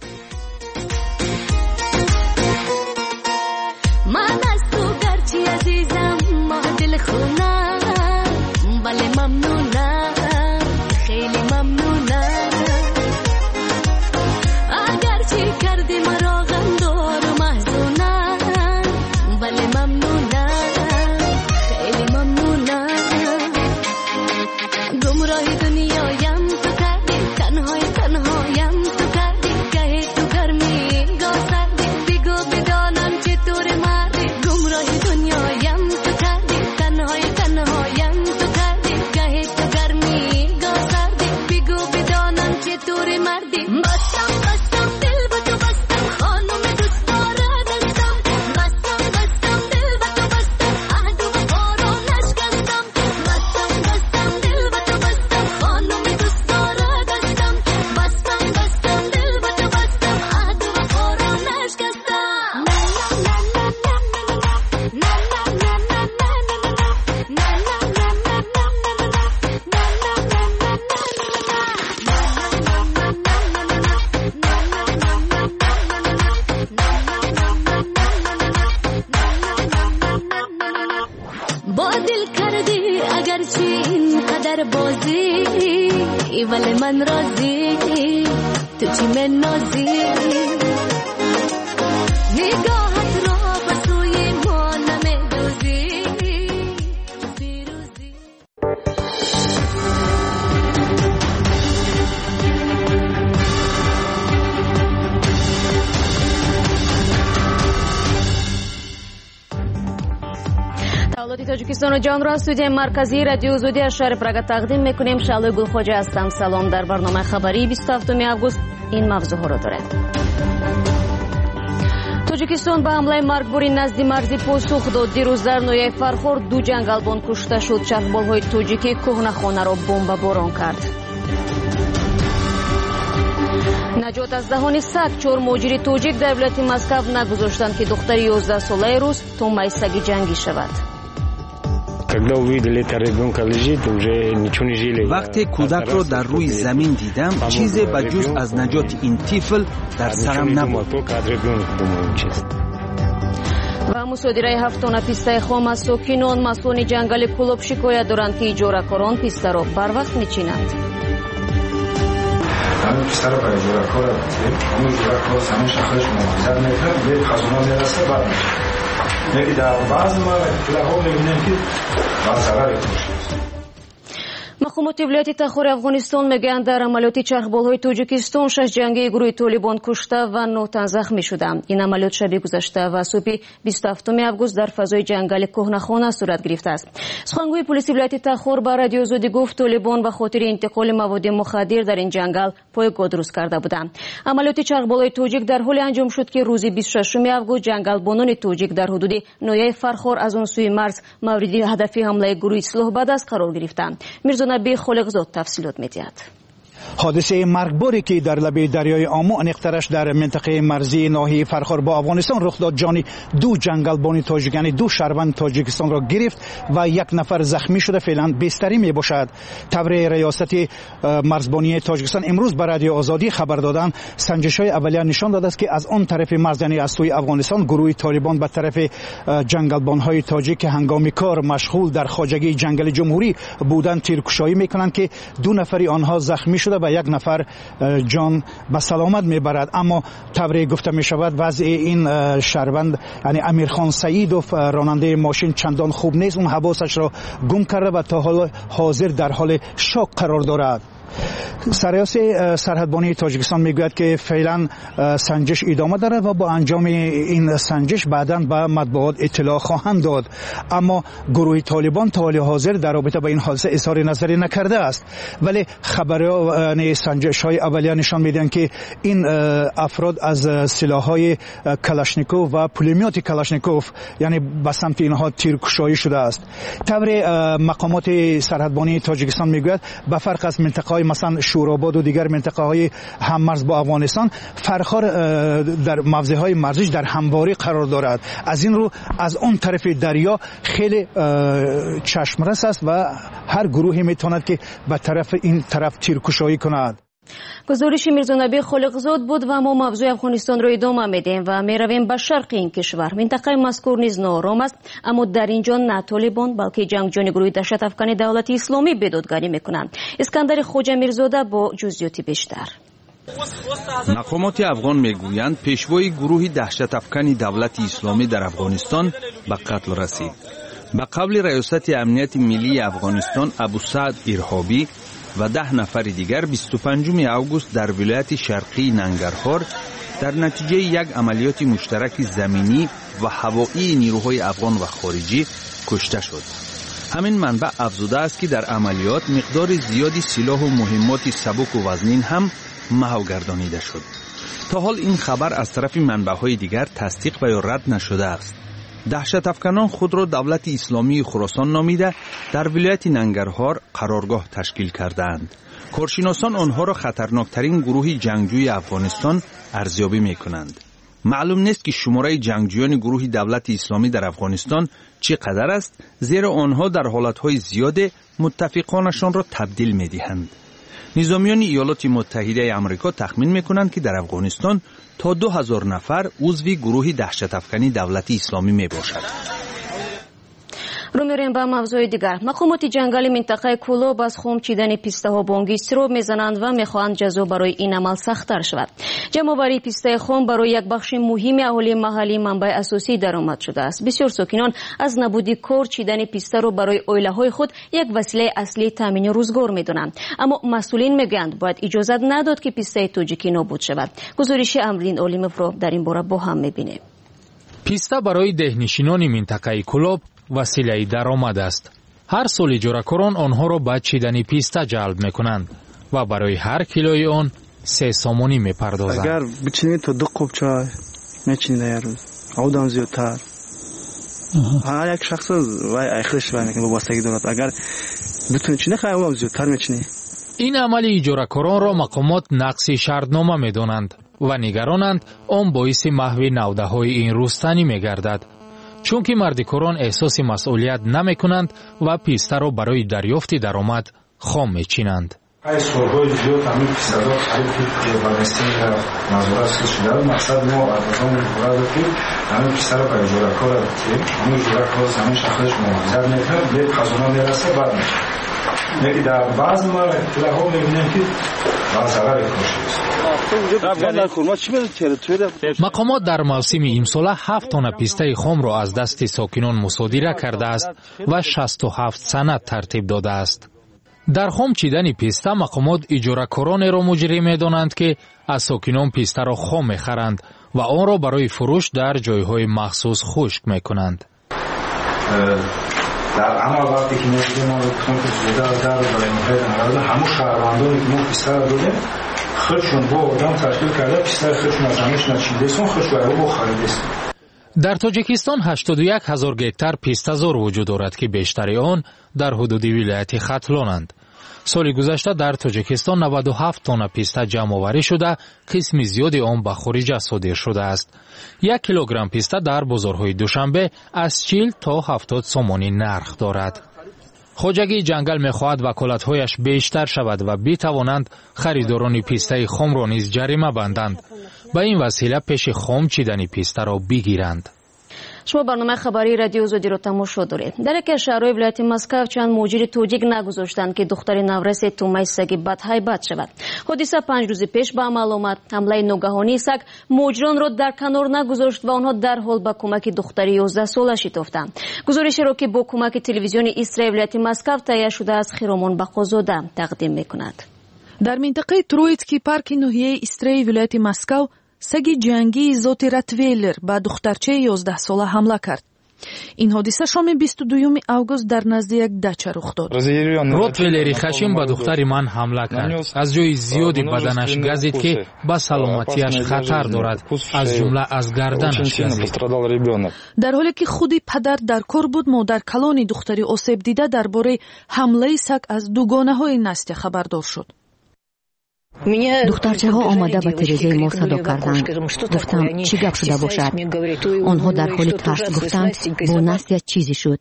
عزیزم ما دل خونم، بله ممنونم، خیلی ممنونم. اگر چی کردی مرا غمدار و محزونم، بله ممنونم، خیلی ممنونم. گمراهی دنیایم تو کردی، تنهای تنهایم تو کردی، گهی تو گرمی گاه سردی، بگو بدانم چطور مردی. گمراهی دنیایم تو کردی، تنهای تنهایم تو کردی، گهی تو گرمی گاه سردی، بگو بدانم چطور مردی. بستم بستم دل با تو بستم، خانم دوست دارم بستم، بستم دل با تو بستم، عهد و وفا رو نشکستم. بستم بستم دل با تو بستم، خانم دوست دارم بستم، بستم دل با تو بستم، عهد و وفا رو نشکستم. با دل کردی اگرچه این قدر بازی، ولی من راضی، تو چی من نازی. نگاهت را به سوی ما نمیدوزی. тавлоди тоҷикистону ҷаҳонро аз студияи марказии радиои озодӣ аз шаҳри прага тақдим мекунем. шаълои гулхоҷа ҳастам. салом. дар барномаи хабарии бисту ҳафтуми август ин мавзӯъҳоро дорем. тоҷикистон ба ҳамлаи маргбори назди марзи посух дод. дирӯз дар ноҳияи фархор ду ҷангалбон кушта шуд. чархболҳои тоҷикӣ кӯҳнахонаро бомбаборон кард. наҷот аз заҳони саг. чор муҳоҷири тоҷик дар вилояти Москав нагузоштанд ки духтари ёздаҳсолаи рус то майсаги ҷангӣ шавад. вақте кӯдакро дар рӯи замин дидам, чизе ба ҷуз аз наҷоти ин тифл дар сарам набуд. ва мусодираи ҳафтона пистаи хом аз сокинон. масъулони ҷангали Кӯлоб шикоят доранд ки иҷоракорон пистаро барвақт мечинанд. همین پسر رو برای جورکار رو بزنیم همون جورکار همین شخصش محافظت میکنه به خزونا میرسه بعد میشه یکی در بعض ما ها میبینیم که بعد سراری کنشه мақомоти вилояти Тахори Афғонистон мегӯянд дар амалиёти чархболҳои Тоҷикистон шаш ҷангии гурӯҳи Толибон кушта ва нотан захмӣ шуданд. Ин амалиёт шаби гузашта ва субҳи бисту ҳафтуми август дар фазои ҷангали Кӯҳнахона сурат гирифтааст. Сухангӯи полиси вилояти Тахор ба радиои Озодӣ гуфт, Толибон ба хотири интиқоли маводи мухаддир дар ин ҷангал пойгоҳ дуруст карда буданд. Амалиёти чархболҳои тоҷик дар ҳоле анҷом шуд ки рӯзи бисту шашуми август ҷангалбонони тоҷик дар ҳудуди ноҳияи Фархор аз он сӯи марз мавриди ҳадафи ҳамлаи гурӯҳи Ислоҳбадаст қарор гирифтанд. Мирзонаби Холиқзод тафсилот медиҳад. حادثه مرگباری که در لبه دریای آمو انقطرش در منطقه مرزی ناحیه فرخار با افغانستان رخ داد، جان دو جنگلبانی تاجیک یعنی دو شهروند تاجیکستان را گرفت و یک نفر زخمی شده. فعلا بستری می باشد. تبر ریاست مرزبانی تاجیکستان امروز به رادیو آزادی خبر دادن سنجش های اولیه نشان داده است که از آن طرف مرز یعنی از سوی افغانستان گروه طالبان به طرف جنگلبان های تاجیک که هنگام کار مشغول در خواجگی جنگل جمهوری بودند تیرکشایی میکنند که دو نفری آنها زخمی شده و یک نفر جان به سلامت میبرد. اما طبری گفته می شود وضع این شهروند یعنی امیرخان سعیدوف راننده ماشین چندان خوب نیست. اون حواسش را گم کرده و تا حال حاضر در حال شوک قرار دارد. سرایاس سرحدبانی تاجیکستان میگوید که فعلا سنجش ادامه دارد و با انجام این سنجش بعداً به مطبوعات اطلاع خواهند داد. اما گروه طالبان تا حال حاضر در رابطه با این حادثه اظهار نظری نکرده است، ولی خبران سنجش های اولیه نشان میدن که این افراد از سلاح‌های کلاشنیکوف و پولمیوت کلاشنیکوف یعنی به سمت اینها تیرکشایی شده است. طبر مقامات سرحدبانی تاجیکستان میگوید به فرق از منطقه مثلا شوراباد و دیگر منطقه های هممرز با افغانستان، فرخار در موضع های مرزیش در همواری قرار دارد. از این رو از اون طرف دریا خیلی چشمرس است و هر گروهی میتواند که به طرف این طرف تیرکشایی کند. گزارش میرزانبی خالقزاد بود و ما موضوع افغانستان را ادامه میدیم و میرویم به شرق این کشور. منطقه مذکور نیز نارام است، اما در اینجا نه طالبان بلکه جنگجویان گروه دهشت افکن دولت اسلامی بدادگری میکنند. اسکندر خوجا میرزاده با جزئیات بیشتر. مقامات افغان میگویند پیشوای گروه دهشت افکن دولت اسلامی در افغانستان به قتل رسید. به قبل ریاست امنیت ملی افغانستان ابو سعد ارهابی و ده نفر دیگر بیست و پنجم اوگوست در ولایت شرقی ننگرهار در نتیجه یک عملیات مشترک زمینی و هوایی نیروهای افغان و خارجی کشته شد. همین منبع افزوده است که در عملیات مقدار زیادی سلاح و مهمات سبک و وزنین هم محو گردانیده شد. تا حال این خبر از طرف منبع‌های دیگر تصدیق و یا رد نشده است. دهشت افکنان خود را دولت اسلامی خراسان نامیده در ولایت ننگرهار قرارگاه تشکیل کردند. کارشناسان آنها را خطرناکترین گروه جنگجوی افغانستان ارزیابی می کنند. معلوم نیست که شماره جنگجویان گروه دولت اسلامی در افغانستان چقدر است، زیرا آنها در حالتهای زیاد متفقانشان را تبدیل می دهند. نظامیان ایالات متحده آمریکا تخمین میکنند که در افغانستان تا دو هزار نفر عضو گروه دهشت افکنی دولت اسلامی می باشد. رو میریم به موضوع دیگر. مقامات جنگلی منطقه کولوب از خم چیدن پیسته ها بانگی سیروب میزنند و میخواهند جزا برای این عمل سخت‌تر شود. جمع‌آوری پیسته خم برای یک بخش مهم اهالی محلی منبع اساسی درآمد شده است. بسیار ساکنان از نبودی کار چیدن پیسته رو برای عائله‌های خود یک وسیله اصلی تامین روزگار میدونند. اما مسئولین میگویند باید اجازه نداد که پیسته توجیکی نابود شود. گزارش امرین علیموف رو در این باره با هم میبینیم. پیسته برای دهنشینان منطقه کولوب وسیله درآمد است. هر سال اجاره‌کاران آنها را به چیدن پیسته جلب میکنند و برای هر کیلوی آن سه سامانی میپردازند. اگر بچینی تو دو قوب چای میچینی در روز آدم زیادتر هر یک شخص وای آخرش وای میکنه با واسطه دولت اگر بتونه چینه خیلی آدم زیادتر میچینی. این عمل اجاره‌کاران را مقامات نقض شرطنامه می‌دانند و نگرانند آن باعث محو نوده‌های این رستنی می‌گردد. چون که مردکاران احساس مسئولیت نمی‌کنند و پیسته را برای دریافت درآمد خام می‌چینند. ای سوال‌های زیاد همین پیسته‌ها خرید وابسته به نظارت شده. مقصد ما از آن عبارت که همین پیسته را به اجاره‌کار بدیم. همین اجاره‌کار همین شخصش محافظت می‌کنه، به خزانه میرسه بعد میشه. یکی در بعض مواقع ها می‌بینیم که مسئله مقامات در موسم امسال هفت تن پیسته خام را از دست ساکنان مصادره کرده است و شصت و هفت سند ترتیب داده است. در خام چیدن پیسته مقامات اجاره‌کاران را مجرم می‌دانند که از ساکنان پیسته را خام می‌خرند و آن را برای فروش در جایهای مخصوص خشک می‌کنند. در عمل وقتی که می‌گیم ما می‌خوایم که زوده از در برای محیط نقل همون شهروندانی که ما پیسته را دادیم خودشون با آدم تشکیل کرده پیسته خودشون از همش نچیده سون خودشون رو با خریده است. در تاجیکستان هشتاد و یک هزار گکتار پیسته‌زار وجود دارد که بیشتر آن در حدود ولایت ختلانند. سال گذشته در تاجیکستان نود و هفت تن پیسته جمع آوری شده، قسم زیادی آن به خارج صادر شده است. یک کیلوگرم پیسته در بازارهای دوشنبه از چهل تا هفتاد سومانی نرخ دارد. خواجگی جنگل می‌خواهد وکالت‌هایش بیشتر شود و بتوانند خریداران پیسته خام را نیز جریمه بندند. به این وسیله پیش خام چیدن پیسته را بگیرند. شما برنامه خبری رادیو زودی را تماشا دارید. در یک شهرهای ولایت مسکو چند مهاجر توجیک نگذاشتند که دختر نورس تومای سگ بدهیبت شود. حادثه پنج روز پیش به عمل آمد. حمله ناگهانی سگ مهاجران را در کنار نگذاشت و آنها در حال به کمک دختر یازده ساله شتافتند. گزارشی را که با کمک تلویزیون ایسترای ولایت مسکو تهیه شده از خیرامان بقازاده تقدیم می‌کند. در منطقه ترویتسکی پارک ناحیه ایسترای ولایت مسکو سگ جنگی ذات راتویلر به دخترچه یازده ساله حمله کرد. این حادثه شام بیست و دوم آگوست در نزد یک دچه رخ داد. راتویلری خشم به دختر من حمله کرد. از جای زیادی بدنش گزید که به سلامتیش خطر دارد. از جمله از گردنش گزید. در حالی که خودی پدر در کار بود، مادر کلان دختری آسیب دیده درباره حمله سگ از دوگانه‌های نستیا خبردار شد. دخترچه ها آمده به تریزه ما صدا کردند. گفتم چی گپ شده باشد؟ آنها در حال ترس گفتند با نستیا چیزی شد.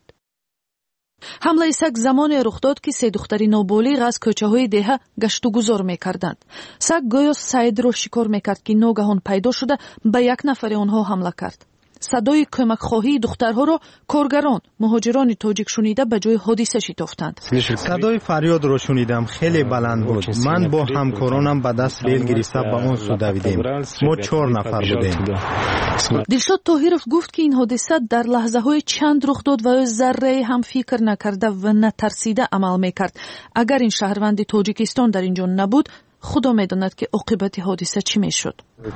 حمله سگ زمان رخ داد که سه دختری نابالغ از کوچه های دهه گشت و گذار میکردند. سگ گویا سعید را شکار میکرد که ناگهان پیدا شده به یک نفر آنها حمله کرد. صدای کمک خواهی دخترها را کارگران مهاجران تاجیک شنیده به جای حادثه شتافتند. صدای فریاد را شنیدم، خیلی بلند بود. من با همکارانم به دست بیل گرفته به اون سو دویدیم. ما چهار نفر بودیم. دلشاد طاهرов گفت که این حادثه در لحظه های چند رخ داد و ذره هم فکر نکرده و نترسیده عمل میکرد. اگر این شهروند تاجیکستان در اینجا نبود، خدا میداند که عاقبت حادثه چی میشد.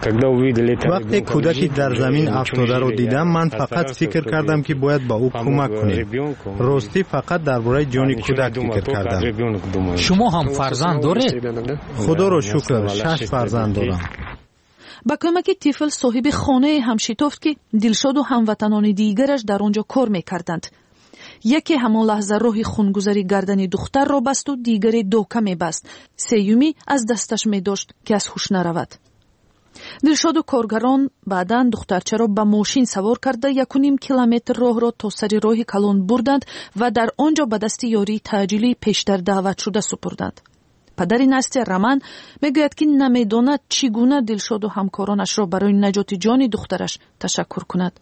وقتی کودکی در زمین افتاده رو دیدم، من فقط فکر کردم که باید با او کمک کنیم. راستی فقط درباره جان کودک فکر کردم. شما هم فرزند دارید؟ خدا رو شکر شش فرزند دارم. با کمک طفل صاحب خانه هم شتافت که دلشاد و هموطنان دیگرش در آنجا کار میکردند. یکی همان لحظه راه خونگذاری گردن دختر را بست و دیگری دوکه میبست. سیومی از دستش میداشت که از هوش نرود. دلشاد و کارگران بعداً دخترچه را به ماشین سوار کرده یک و نیم کیلومتر راه را تا سر راه کلان بردند و در آنجا به دست یاری تعجیلی پیشتر دعوت شده سپردند. پدر نستیا رمان میگوید که نمیداند چگونه دلشاد و همکارانش را برای نجات جان دخترش تشکر کند.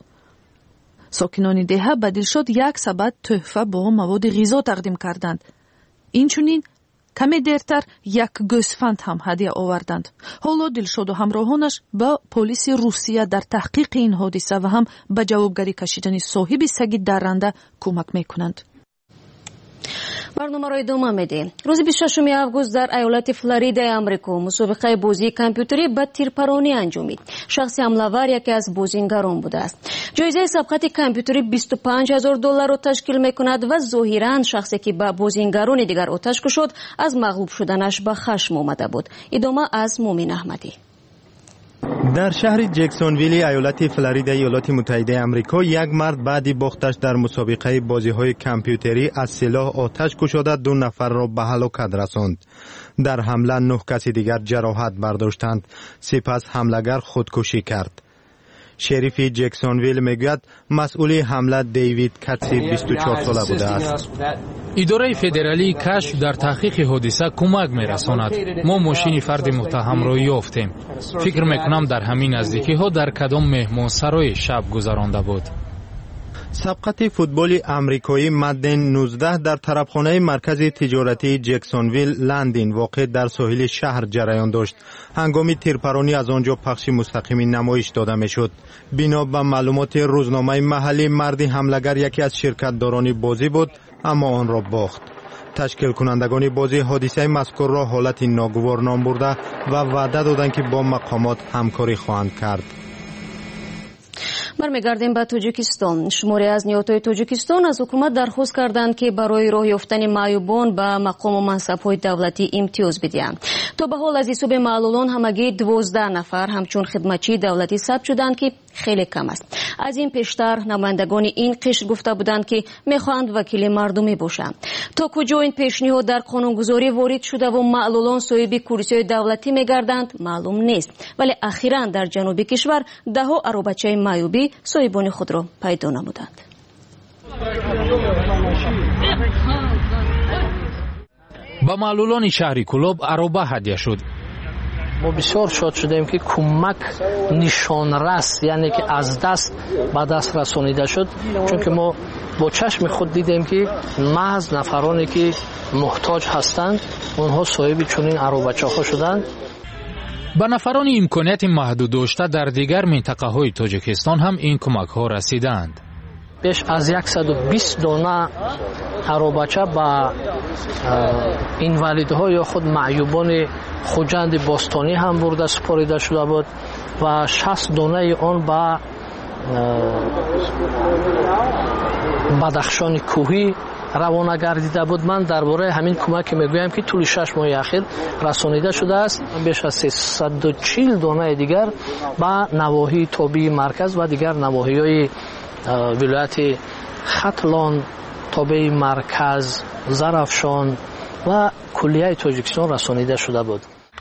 ساکنان دهه به دلشاد یک سبد تحفه با مواد غذا تقدیم کردند. اینچنین کمی دیرتر یک گوسفند هم هدیه آوردند. حالا دلشاد و همراهانش با پلیس روسیه در تحقیق این حادثه و هم به جوابگری کشیدن صاحب سگ درنده کمک میکنند. برنامه را ادامه میدیم. روز بیست و ششم آگوست در ایالت فلوریدا آمریکا مسابقه بازی کامپیوتری با تیرپرانی انجامید. شخص حمله‌آور یکی از بازیگران بوده است. جایزه سبقت کامپیوتری بیست و پنج هزار دلار را تشکیل میکند و ظاهراً شخصی که با بازیگران دیگر آتش کشید از مغلوب شدنش به خشم آمده بود. ادامه از مومن احمدی. در شهر جکسونویل ایالت فلوریدا ایالات متحده آمریکا یک مرد بعد باختش در مسابقه بازی‌های کامپیوتری از سلاح آتش گشوده دو نفر را به هلاکت رساند. در حمله نه کسی دیگر جراحت برداشتند. سپس حمله‌گر خودکشی کرد. شریف جکسونویل میگوید مسئول حمله دیوید کاتسی بیست و چهار ساله بوده است. اداره فدرالی کشف در تحقیق حادثه کمک میرساند. ما ماشین فرد متهم را یافتیم. فکر میکنم در همین نزدیکی ها در کدام مهمانسرای شب گذرانده بود. سبقت فوتبال آمریکایی مدن نوزده در طرفخانه مرکز تجارتی جکسونویل لندین واقع در ساحل شهر جریان داشت. هنگام تیرپرانی از آنجا پخش مستقیم نمایش داده میشد. بنا به معلومات روزنامه محلی مرد حمله‌گر یکی از شرکت‌داران بازی بود اما آن را باخت. تشکیل کنندگان بازی حادثه مذکور را حالت ناگوار نام برده و وعده دادند که با مقامات همکاری خواهند کرد. برمیگردیم به تاجیکستان. شماری از نهادهای تاجیکستان از حکومت درخواست کردند که برای راه یافتن معیوبان به مقام و منصب‌های دولتی امتیاز بدهند. تا به حال از حساب معلولان همگی دوازده نفر همچون خدمتچی دولتی ثبت شدند که خیلی کم است. از این پیشتر نمایندگان این قشر گفته بودند که میخواهند وکیل مردمی باشند. تا کجا این پیشنهاد در قانونگذاری وارد شده و معلولان صاحب کرسی‌های دولتی میگردند معلوم نیست، ولی اخیراً در جنوب کشور ده‌ها عروبچه معیوبی صاحبان خود را پیدا نمودند. با معلولان شهری کلوب عروبه هدیه شد. ما بسیار شاد شدیم که کمک نشانرس، یعنی که از دست به دست رسانیده شد، چون که ما با چشم خود دیدیم که محض نفرانی که محتاج هستند اونها صاحب چنین عروبچه‌ها شدند. به نفران امکانیت محدود داشته در دیگر منطقه های تاجیکستان هم این کمک ها رسیدند. بیش از صد و بیست دانه عروبچه به اینوالید ها یا خود معیوبان خوجند باستانی هم برده سپاریده شده بود و شصت دانه آن به بدخشان کوهی روانه گردیده بود. من درباره همین کمک میگویم که طول شش ماه اخیر رسانیده شده است. بیش از سیصد و چهل دانه دیگر به نواحی تابی مرکز و دیگر نواحی‌های ولایت ختلان، تابع مرکز، زرافشان و کلیه تاجیکستان رسانیده شده بود.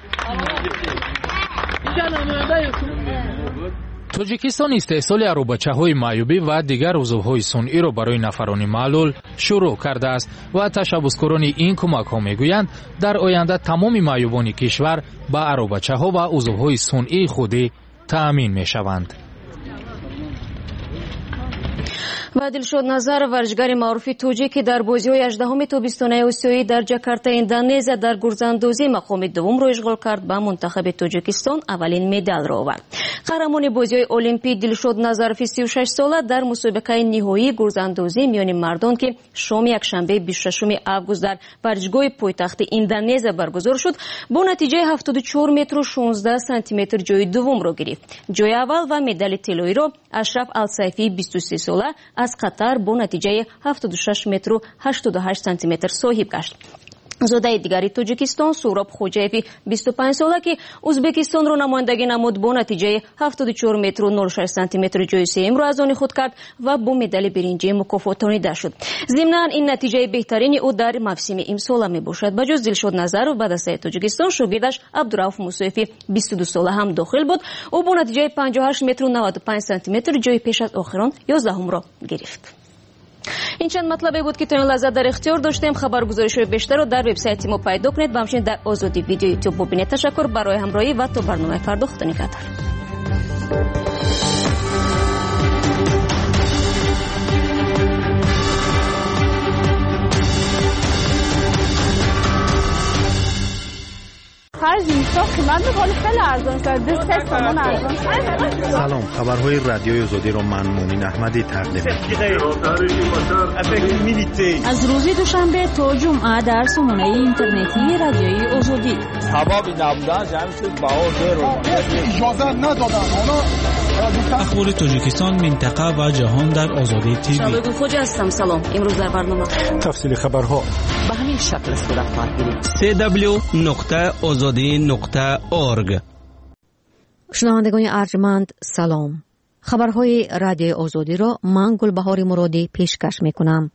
تاجیکستان استحصال عروبچه‌های معیوبی و دیگر عضوهای صنعی را برای نفران معلول شروع کرده است و تشبثکاران این کمک‌ها میگویند در آینده تمام معیوبان کشور با عروبچه‌ها و عضوهای صنعی خودی تأمین می‌شوند. و دلشد نظر ورزشگر معروف توجیک در بازی‌های هجدهم تابستانه آسیایی در جاکارتا اندونزیا در گرزاندازی مقام دوم را اشغال کرد. به منتخب تاجیکستان اولین مدال را آورد. قهرمان بازی‌های المپیک دلشد نظرف سی و شش ساله در مسابقه نهایی گرزاندازی میان مردان که شام یکشنبه بیست و ششم آگوست در ورزشگاه پایتخت اندونزیا برگزار شد با نتیجه هفتاد و چهار متر و شانزده سانتی متر جای دوم را گرفت. جای اول و مدال طلایی را اشرف السیفی بیست و سه ساله از قطر با نتیجه هفتاد و شش متر و هشتاد و هشت سانتی متر صاحب گشت. زاده دیگری تاجیکستان سوراب خوجایفی بیست و پنج ساله که ازبکستان را نمایندگی نمود با نتیجه هفتاد و چهار متر و نود و شش سانتی متر جای سوم را از آن خود کرد و با مدال برنجی مکافاتانیده شد. ضمناً این نتیجه بهترین او در موسم امسال می باشد. بجز دلشد نظرов به دسته تاجیکستان شاگردش عبدالرؤوف موسویفی بیست و دو ساله هم داخل بود. او با نتیجه پنجاه و هشت متر و نود و پنج سانتی متر جای پیش از آخران یازدهم را گرفت. این چند مطلبی بود که تا این لحظه در اختیار داشتیم. خبرگزاری‌های بیشتر رو در وبسایت ما پیدا کنید و همچنین در آزادی ویدیو یوتیوب ببینید. تشکر برای همراهی و تا برنامه فردا خدا نگهدار. خرج اینستا قیمت می‌کنه خیلی ارزان شده. سه تومن ارزان شده. سلام، خبرهای رادیوی آزادی رو من مومین احمدی تقدیم می‌کنم. از روز دوشنبه تا جمعه در سامانه اینترنتی رادیوی آزادی. سبب نبودن جمعیت بهار رو اجازه ندادن. اخبار تاجیکستان، منطقه و جهان در آزادی تیوی. شباب خوش هستم. سلام. امروز در برنامه تفصیل خبرها به همین شکل صورت خواهد گرفت. دبلیو دبلیو دبلیو دات آزادی دات اورگ. شنوندگان ارجمند سلام. خبرهای رادیوی آزادی را من گلبهار مرادی پیشکش میکنم.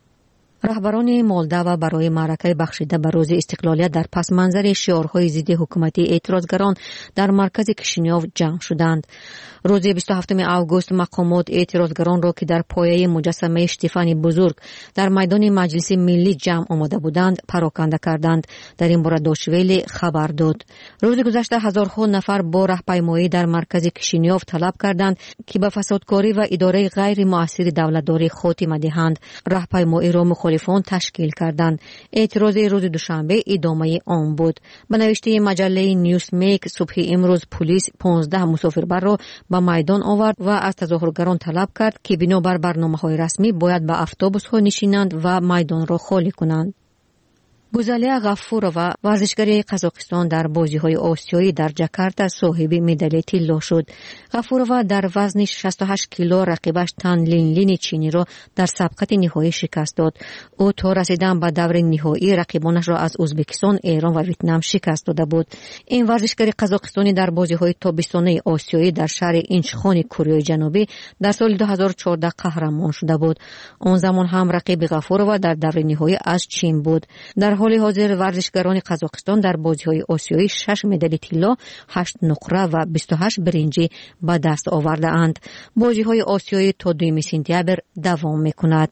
رهبران مولداوا برای معرکه بخشیده به روز استقلالیت در پس منظر شعارهای ضد حکومتی اعتراضگران در مرکز کشینیوف جمع شدند. روز بیست و هفتم آگوست مقامات اعتراضگران را که در پایه مجسمه اشتفانی بزرگ در میدان مجلس ملی جمع آمده بودند پراکنده کردند. در این باره دوشویلی خبر داد. روز گذشته هزارها نفر با راهپیمایی در مرکز کشینیوف طلب کردند که به فسادکاری و اداره غیر مؤثر دولتداری خاتمه دهند. راهپیمایی را مخالفان تشکیل کردند. اعتراض روز دوشنبه ادامه آن بود. به نوشته مجله نیوز میک صبح امروز پلیس پانزده مسافربر را به میدان آورد و از تظاهرگران طلب کرد که بنابر برنامه‌های رسمی باید به اتوبوس‌ها نشینند و میدان را خالی کنند. گوزالیه غفورова ورزشگر قزاقستان در بازی‌های آسیایی در جاکارتا صاحب مدال طلا شد. غفورova در وزن شصت و هشت کیلو رقیبش تن لینلین چینی را در سبقت نهایی شکست داد. او تا رسیدن به دور نهایی رقیبانش را از ازبکستان، ایران و ویتنام شکست داده بود. این ورزشگر قزاقستانی در بازی‌های تابستانه آسیایی در شهر اینچخان کره جنوبی در سال دو هزار و چهارده قهرمان شده بود. آن زمان هم رقیب غفورova در دور نهایی از چین بود. در حال حاضر ورزشگران قزاقستان در بازی‌های آسیایی شش مدال طلا، هشت نقره و بیست و هشت برنجی به دست آورده اند. بازی‌های آسیایی تا دوم سپتامبر دوام می‌کند.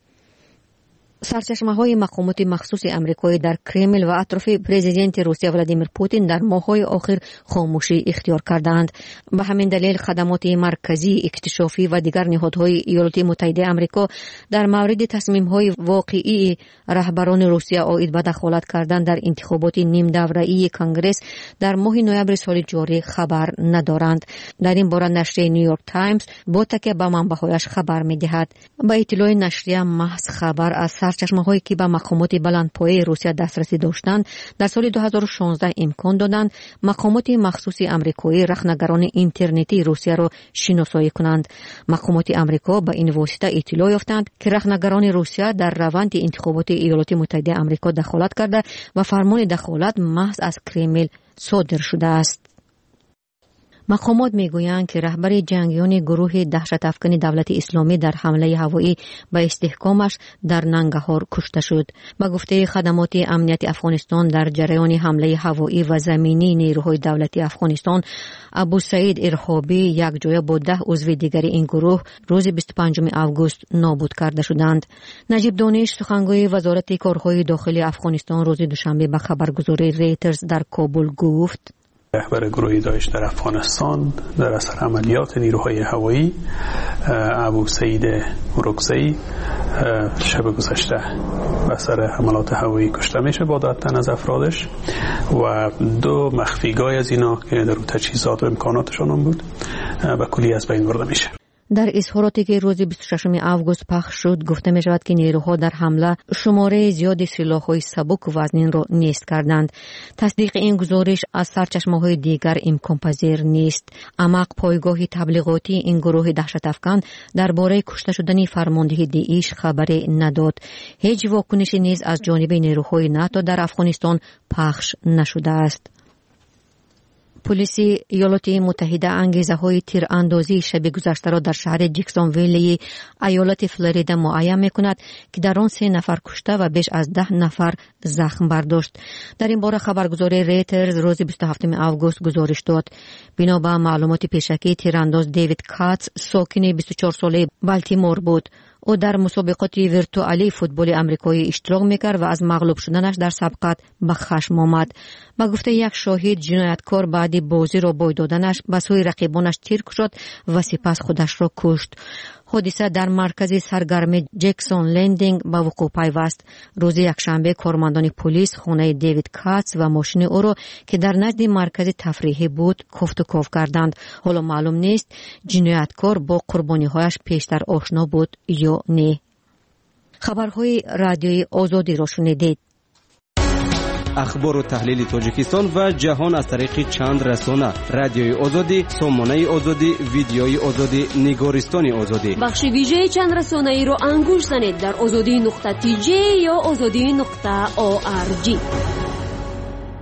سرچشمه‌های مقامات مخصوص امریکایی در کرمل و اطراف پرزیدنت روسیه ولادیمیر پوتین در ماه‌های آخر خاموشی اختیار کردند. به همین دلیل خدمات مرکزی، اکتشافی و دیگر نهادهای ایالات متحده آمریکا در مورد تصمیم‌های واقعی رهبران روسیه عاید به دخالت کردن در انتخابات نیم دوره‌ای کنگره در ماه نوامبر سال جاری خبر ندارند. در این باره نشریه نیویورک تایمز با تکیه به منبع‌هایش خبر می‌دهد. با اطلاع نشریه محض خبر از سرچشمه‌هایی که به مقامات بلندپایه روسیه دسترسی داشتند در سال دو هزار و شانزده امکان دادند مقامات مخصوص آمریکایی رخنگران اینترنتی روسیه را شناسایی کنند. مقامات آمریکا به این واسطه اطلاع یافتند که رخنگران روسیه در روند انتخابات ایالات متحده آمریکا دخالت کرده و فرمان دخالت محض از کرمل صادر شده است. مقامات میگویند که رهبر جنگیان گروه دهشت افکن دولت اسلامی در حمله هوایی به استحکامش در ننگرهار کشته شد. با گفته خدمات امنیت افغانستان در جریان حمله هوایی و زمینی نیروهای دولتی افغانستان، ابو سعید ارهابی یک جای با ده عضو دیگر این گروه روز بیست و پنجم آگوست نابود کرده شدند. نجیب دانش سخنگوی وزارت کارهای داخلی افغانستان روز دوشنبه به خبرگزاری ریترز در کابل گفت: رهبر گروه داعش در افغانستان در اثر عملیات نیروهای هوایی ابو سعید ورکزئی شب گذشته به اثر حملات هوایی کشته میشه با دو تن از افرادش و دو مخفیگاه از اینا که در تجهیزات و امکاناتشون هم بود به کلی از بین برده میشه. در اظهاراتی که روز بیست و ششم آگوست پخش شد گفته می شود که نیروها در حمله شماره زیادی سلاح‌های سبک و وزنین را نیست کردند. تصدیق این گزارش از سرچشمه‌های دیگر امکان پذیر نیست. اما پایگاه تبلیغاتی این گروه دهشت افکن درباره کشته شدن فرمانده داعش خبری نداد. هیچ واکنشی نیز از جانب نیروهای ناتو در افغانستان پخش نشده است. پلیس ایالات متحده انگیزه‌های تیراندازی شب گذشته را در شهر جکسونویل ایالت فلوریدا معین می‌کند که در آن سه نفر کشته و بیش از ده نفر زخم برداشت. در این باره خبرگزاری ریترز روز بیست و هفتم آگوست گزارش داد. بنا به معلومات پیشکی تیرانداز دیوید کاتس ساکن بیست و چهار ساله بالتیمور بود. او در مسابقات ویرتوالی فوتبال آمریکایی اشتراک میکرد و از مغلوب شدنش در سبقت به خشم آمد. با گفته یک شاهد جنایتکار بعد بازی را بوی دادنش به سوی رقیبانش تیر شد و سپس خودش را کشت. حادثه در مرکز سرگرمی جکسون لندینگ به وقوع پیوست. روز یکشنبه کارمندان پلیس خانه دیوید کاتس و ماشین او را که در نزد مرکز تفریحی بود کوفت و کوف کردند. حالا معلوم نیست جنایتکار با قربانی‌هایش پیشتر آشنا بود یا نه. خبرهای رادیوی آزادی را شنیدید. اخبار و تحلیل تاجیکستان و جهان از طریق چند رسانه: رادیوی آزادی، سامانه آزادی، ویدیوی آزادی، نگارستان آزادی. بخش ویژه چند رسانه ای رو انگوش زنید در آزادی نقطه تی جی یا آزادی نقطه او آر جی.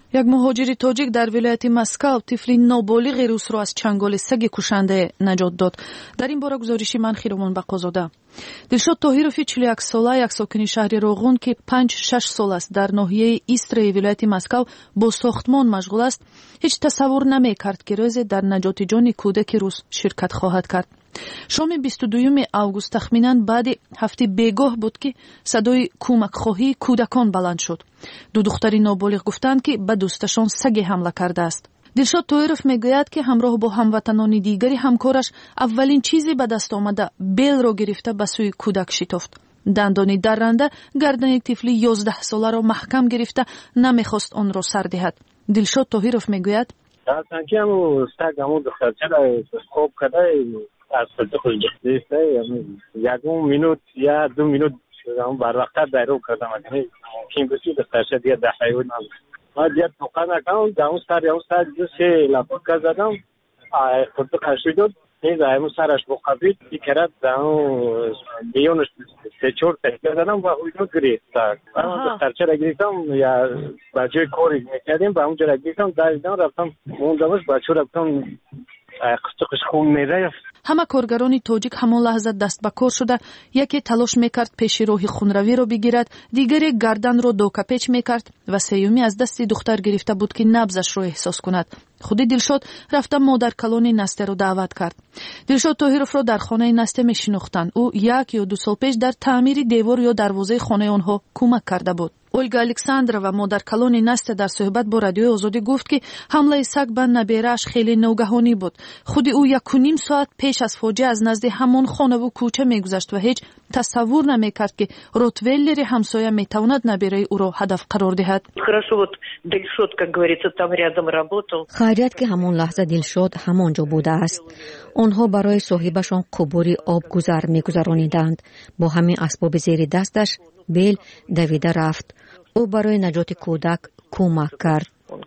یک مهاجر تاجیک در ولایت مسکو طفلی نابالغ روس را از چنگال سگ کشنده نجات داد. در این باره گزارشی من خیروان بقازاده. دلشاد طاهیروفی چهل و یک ساله، یک ساکن شهر روغون که پنج شش سال است در ناحیه ایستر ولایت مسکو با ساختمان مشغول است، هیچ تصور نمی‌کرد که روز در نجات جان کودک روس شرکت خواهد کرد. شام بیست و دوم اوگوست تخمیناً بعد هفته بیگاه بود که صدای کمک خواهی کودکان بلند شد. دو دختر نابالغ گفتند که به دوستشان سگ حمله کرده است. دلشاد طاهیروف میگوید که همراه با هموطنان دیگری همکارش اولین چیزی به دست آمده بیل را گرفته به سوی کودک شتافت. دندانی درنده گردن طفلی یازده ساله را محکم گرفته نمیخواست آن را سر دهد. دلشاد طاهیروف میگوید که همون سگ همون دخترچه را خوب کرده از خود خوش دسته یکون مینوت یا دو مینوت بر وقتر دایرو کردم اگه کیم بسی دخترچه دیگه ده حیوان نبود. ما دیگه توقع نکنم در اون سر یا اون سر جو سه لپاکه زدم خود خشوی داد این در همون سرش بقبید دیگرد در اون بیونش سه چور تحکیه زدم و اونو گریفت. دخترچه را گریفتم یا بچه کوری میکردیم به اونجا را گریفتم داریدم رفتم موندمش بچه را بتم قسطقش خون میرفت. همه کارگران تاجیک همان لحظه دست به کار شده، یکی تلاش میکرد پیش راه خونروی را بگیرد، دیگری گردن را دوکپیچ میکرد و سیومی از دست دختر گرفته بود که نبضش را احساس کند. خود دلشاد رفته مادر کلان نسته را دعوت کرد. دلشاد طاهیروف را در خانه نسته میشناختند. او یک یا دو سال پیش در تعمیر دیوار یا دروازه خانه آنها کمک کرده بود. اولگا الکساندرова مادر کلان نسته در صحبت با رادیوی آزادی گفت که حمله سگ به نبیره‌اش خیلی ناگهانی بود. خود او یک و نیم ساعت پیش از فاجعه از نزد همان خانه و کوچه میگذشت و هیچ تصور نمیکرد که روتویلر همسایه میتواند نبیره او را هدف قرار دهد. خیریت که همان لحظه دلشاد همانجا بوده است. آنها برای صاحبشان قبوری آب گذر میگذرانیدند. با همین اسباب زیر دستش بیل دویده رفت. او برای نجات کودک کمک کرد.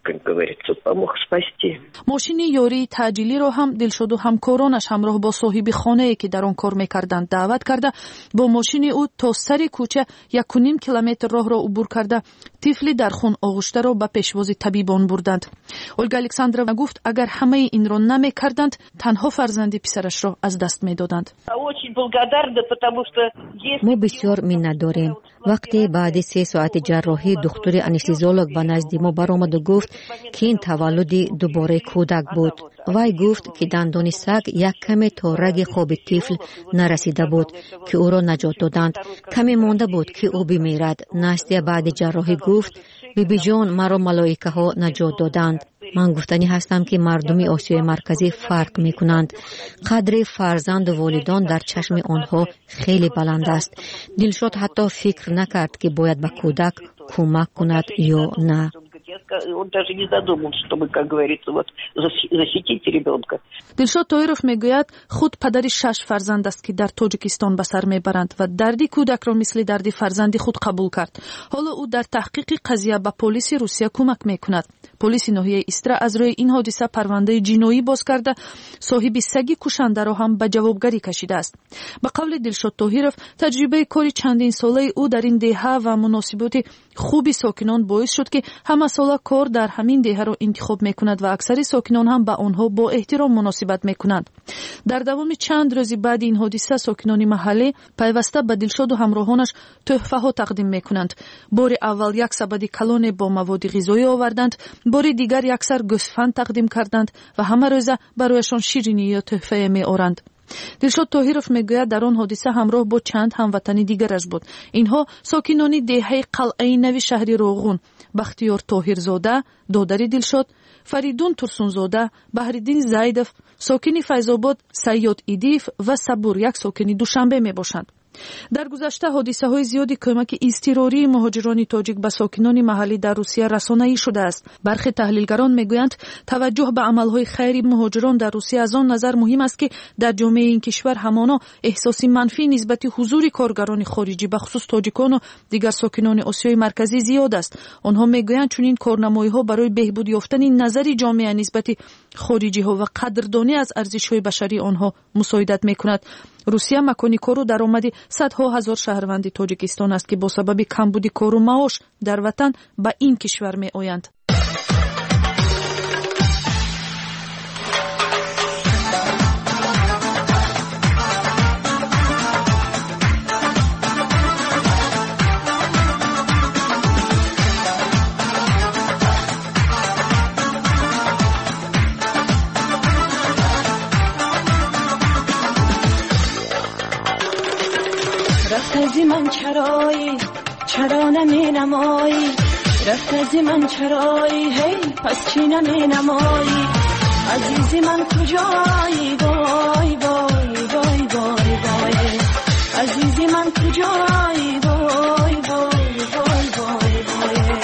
ماشین یاری تعجیلی را هم دلشاد و همکارانش همراه با صاحب خانه‌ای که در آن کار می‌کردند دعوت کرده با ماشین او تا سر کوچه یک و نیم کیلومتر راه را عبور کرده طفلی در خون آغشته را به پیشواز طبیبان بردند. اولگا الکساندرova گفت اگر همه این را نمی‌کردند تنها فرزند پسرش را از دست می‌دادند. ما بسیار منتداریم. وقتی بعد سه ساعت جراحی دکتر انستزیولوژ به نزد ما برآمد و گفت که این تولد دوباره کودک بود. وی گفت که دندان سگ یک کمی تا رگ خواب طفل نرسیده بود که او را نجات دادند. کمی مانده بود که او بمیرد. نسته بعد جراحی گفت بیبی جان مرا ملائکه ها نجات دادند. من گفتنی هستم که مردمی آسیای مرکزی فرق می کنند. قدر فرزند و والدان در چشم آنها خیلی بلند است. دلشاد حتی فکر نکرد که باید به کودک کمک کند یا نه. دلشاد طاهیروف میگوید خود پدری شش فرزند است که در تاجیکستان به سر میبرند و دردی کودک را مثل دردی فرزندی خود قبول کرد. حالا او در تحقیق قضیه به پلیس روسیه کمک میکند. پلیس ناحیه ایسترا از روی این حادثه پرونده جنایی باز کرده صاحب سگ کشنده را هم به جوابگری کشیده است. به قول دلشاد طاهیروف تجربه کاری چندین ساله او در این دهه و مناسبات خوبی ساکنان باعث شد که همه ساله کار در همین دهه را انتخاب میکند و اکثر ساکنان هم به آنها با احترام مناسبت میکنند. در دوام چند روز بعد این حادثه ساکنان محله پیوسته به دلشاد و همراهانش تحفه ها تقدیم میکنند. بار اول یک سبد کلان با مواد غذایی آوردند، بار دیگر یک سر گوسفند تقدیم کردند و همه روزه برایشان شیرینی یا تحفه میآورند. دلشاد طاهیروف میگوید در آن حادثه همراه با چند هموطن دیگرش بود. اینها ساکنان دهه قلعه نوی شهر روغون، بختیار طاهرزاده دادر دلشاد، فریدون ترسونزاده، بهردین زیدف، ساکن فیض‌آباد سیاد ایدیف و صبور یک ساکن دوشنبه می باشند. در گذشته حادثه های زیادی کمک اضطراری مهاجران تاجیک به ساکنان محلی در روسیه رسانه‌ای شده است. برخی تحلیلگران میگویند توجه به عملهای خیری مهاجران در روسیه از آن نظر مهم است که در جامعه این کشور همانا احساس منفی نسبت حضور کارگران خارجی به خصوص تاجیکان و دیگر ساکنان آسیای مرکزی زیاد است. آنها میگویند چون این کارنمایی‌ها برای بهبود یافتن نظر جامعه نسبت خارجی‌ها و قدردانی از ارزش‌های بشری آنها مساعدت میکند. روسیه مکانی کار و درآمد صدها هزار شهروند تاجیکستان است که با سبب کمبود کار و معاش در وطن به این کشور می آیند. از من چرایی چرا نمی نمایی رفت از من چرایی هی پس چی نمی نمایی عزیزی من کجایی وای وای وای وای وای عزیزی من کجایی وای وای وای وای وای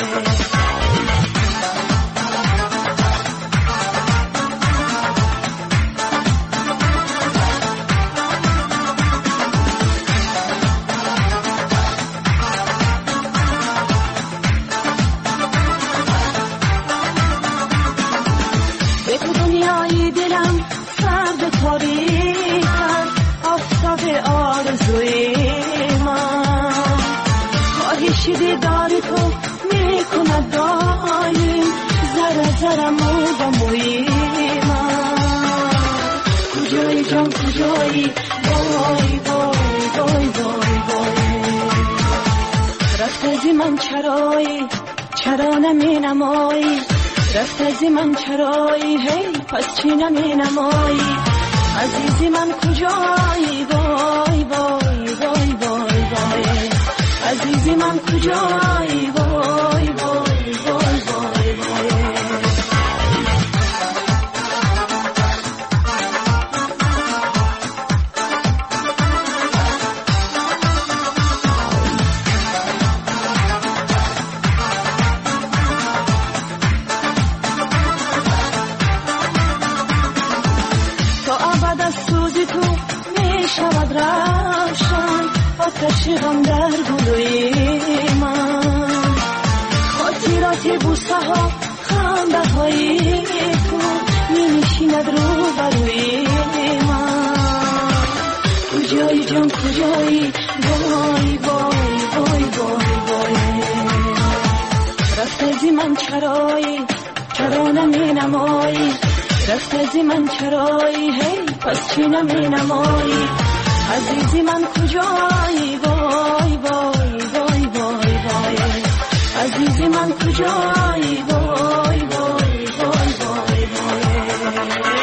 دیدار تو میکند دایم زر زر مو با موی من کجایی جان کجایی وای وای وای وای وای رفت از من چرایی چرا نمی نمایی رفت از من چرایی هی پس چی نمی نمایی عزیزی من کجایی وای وای وای وای وای عزیزی من کجایی وای وای وای وای وای تا ابد از سوزی تو می شود روشن آتش غم در گلوی من خاطرات بوسه ها خنده های تو می نشیند رو بروی من کجایی جان کجایی وای وای وای وای وای رفت از من چرایی چرا نمی نمایی رفت از من چرایی هی پس چی نمی نمایی عزیزی من کجایی وای وای وای وای وای عزیزی من کجایی وای وای وای وای وای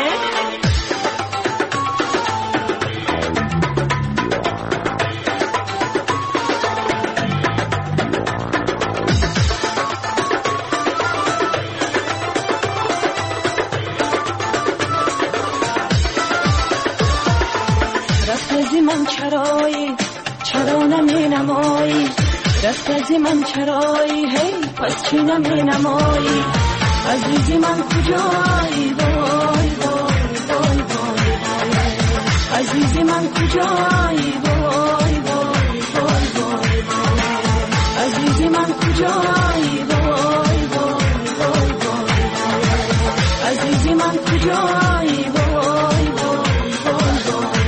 من چرایی چرا نمی نمایی رفت از من چرایی هی پس چی نمی نمایی عزیزی من کجایی وای وای وای وای وای عزیزی من کجایی وای وای وای وای وای عزیزی من کجایی وای وای وای وای وای عزیزی من کجایی وای وای وای وای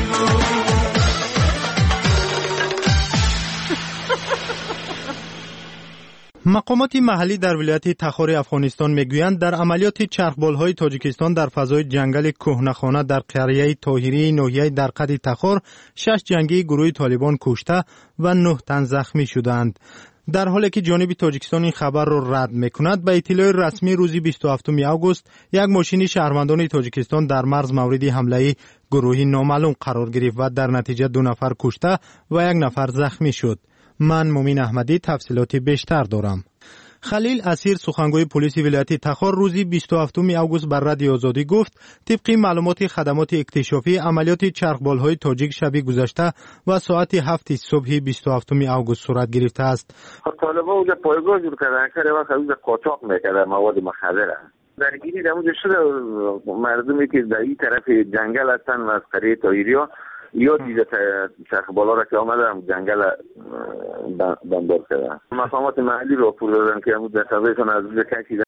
مقامات محلی در ولایت تخار افغانستان میگویند در عملیات چرخبال‌های تاجیکستان در فضای جنگل کهنخانه در قریه طاهری ناحیه درقد تخار شش جنگی گروه طالبان کشته و نه تن زخمی شدند. در حالی که جانب تاجیکستان این خبر را رد میکند، به اطلاع رسمی روز بیست و هفتم آگوست یک ماشین شهروندان تاجیکستان در مرز مورد حمله گروهی نامعلوم قرار گرفت و در نتیجه دو نفر کشته و یک نفر زخمی شد. من مومین احمدی تفصیلات بیشتر دارم. خلیل اسیر سخنگوی پلیس ولایت تخار روزی بیست و هفتم آگوست بر رادیو آزادی گفت طبق معلومات خدمات اکتشافی عملیات چرخبال‌های تاجیک شب گذشته و ساعت هفت صبح بیست و هفتم آگوست صورت گرفته است. طالبان اونجا پایگاه جور کردن که وقت اونجا قاچاق میکردن مواد مخدر. درگیری در اونجا شده مردمی که در این طرف جنگل هستن و از قریه طاهری‌ها یا دیده چرخبالا را که آمدن جنگل بمبار کردن. مقامات محلی را پول دادن که در سویشان از اونجا کشیدن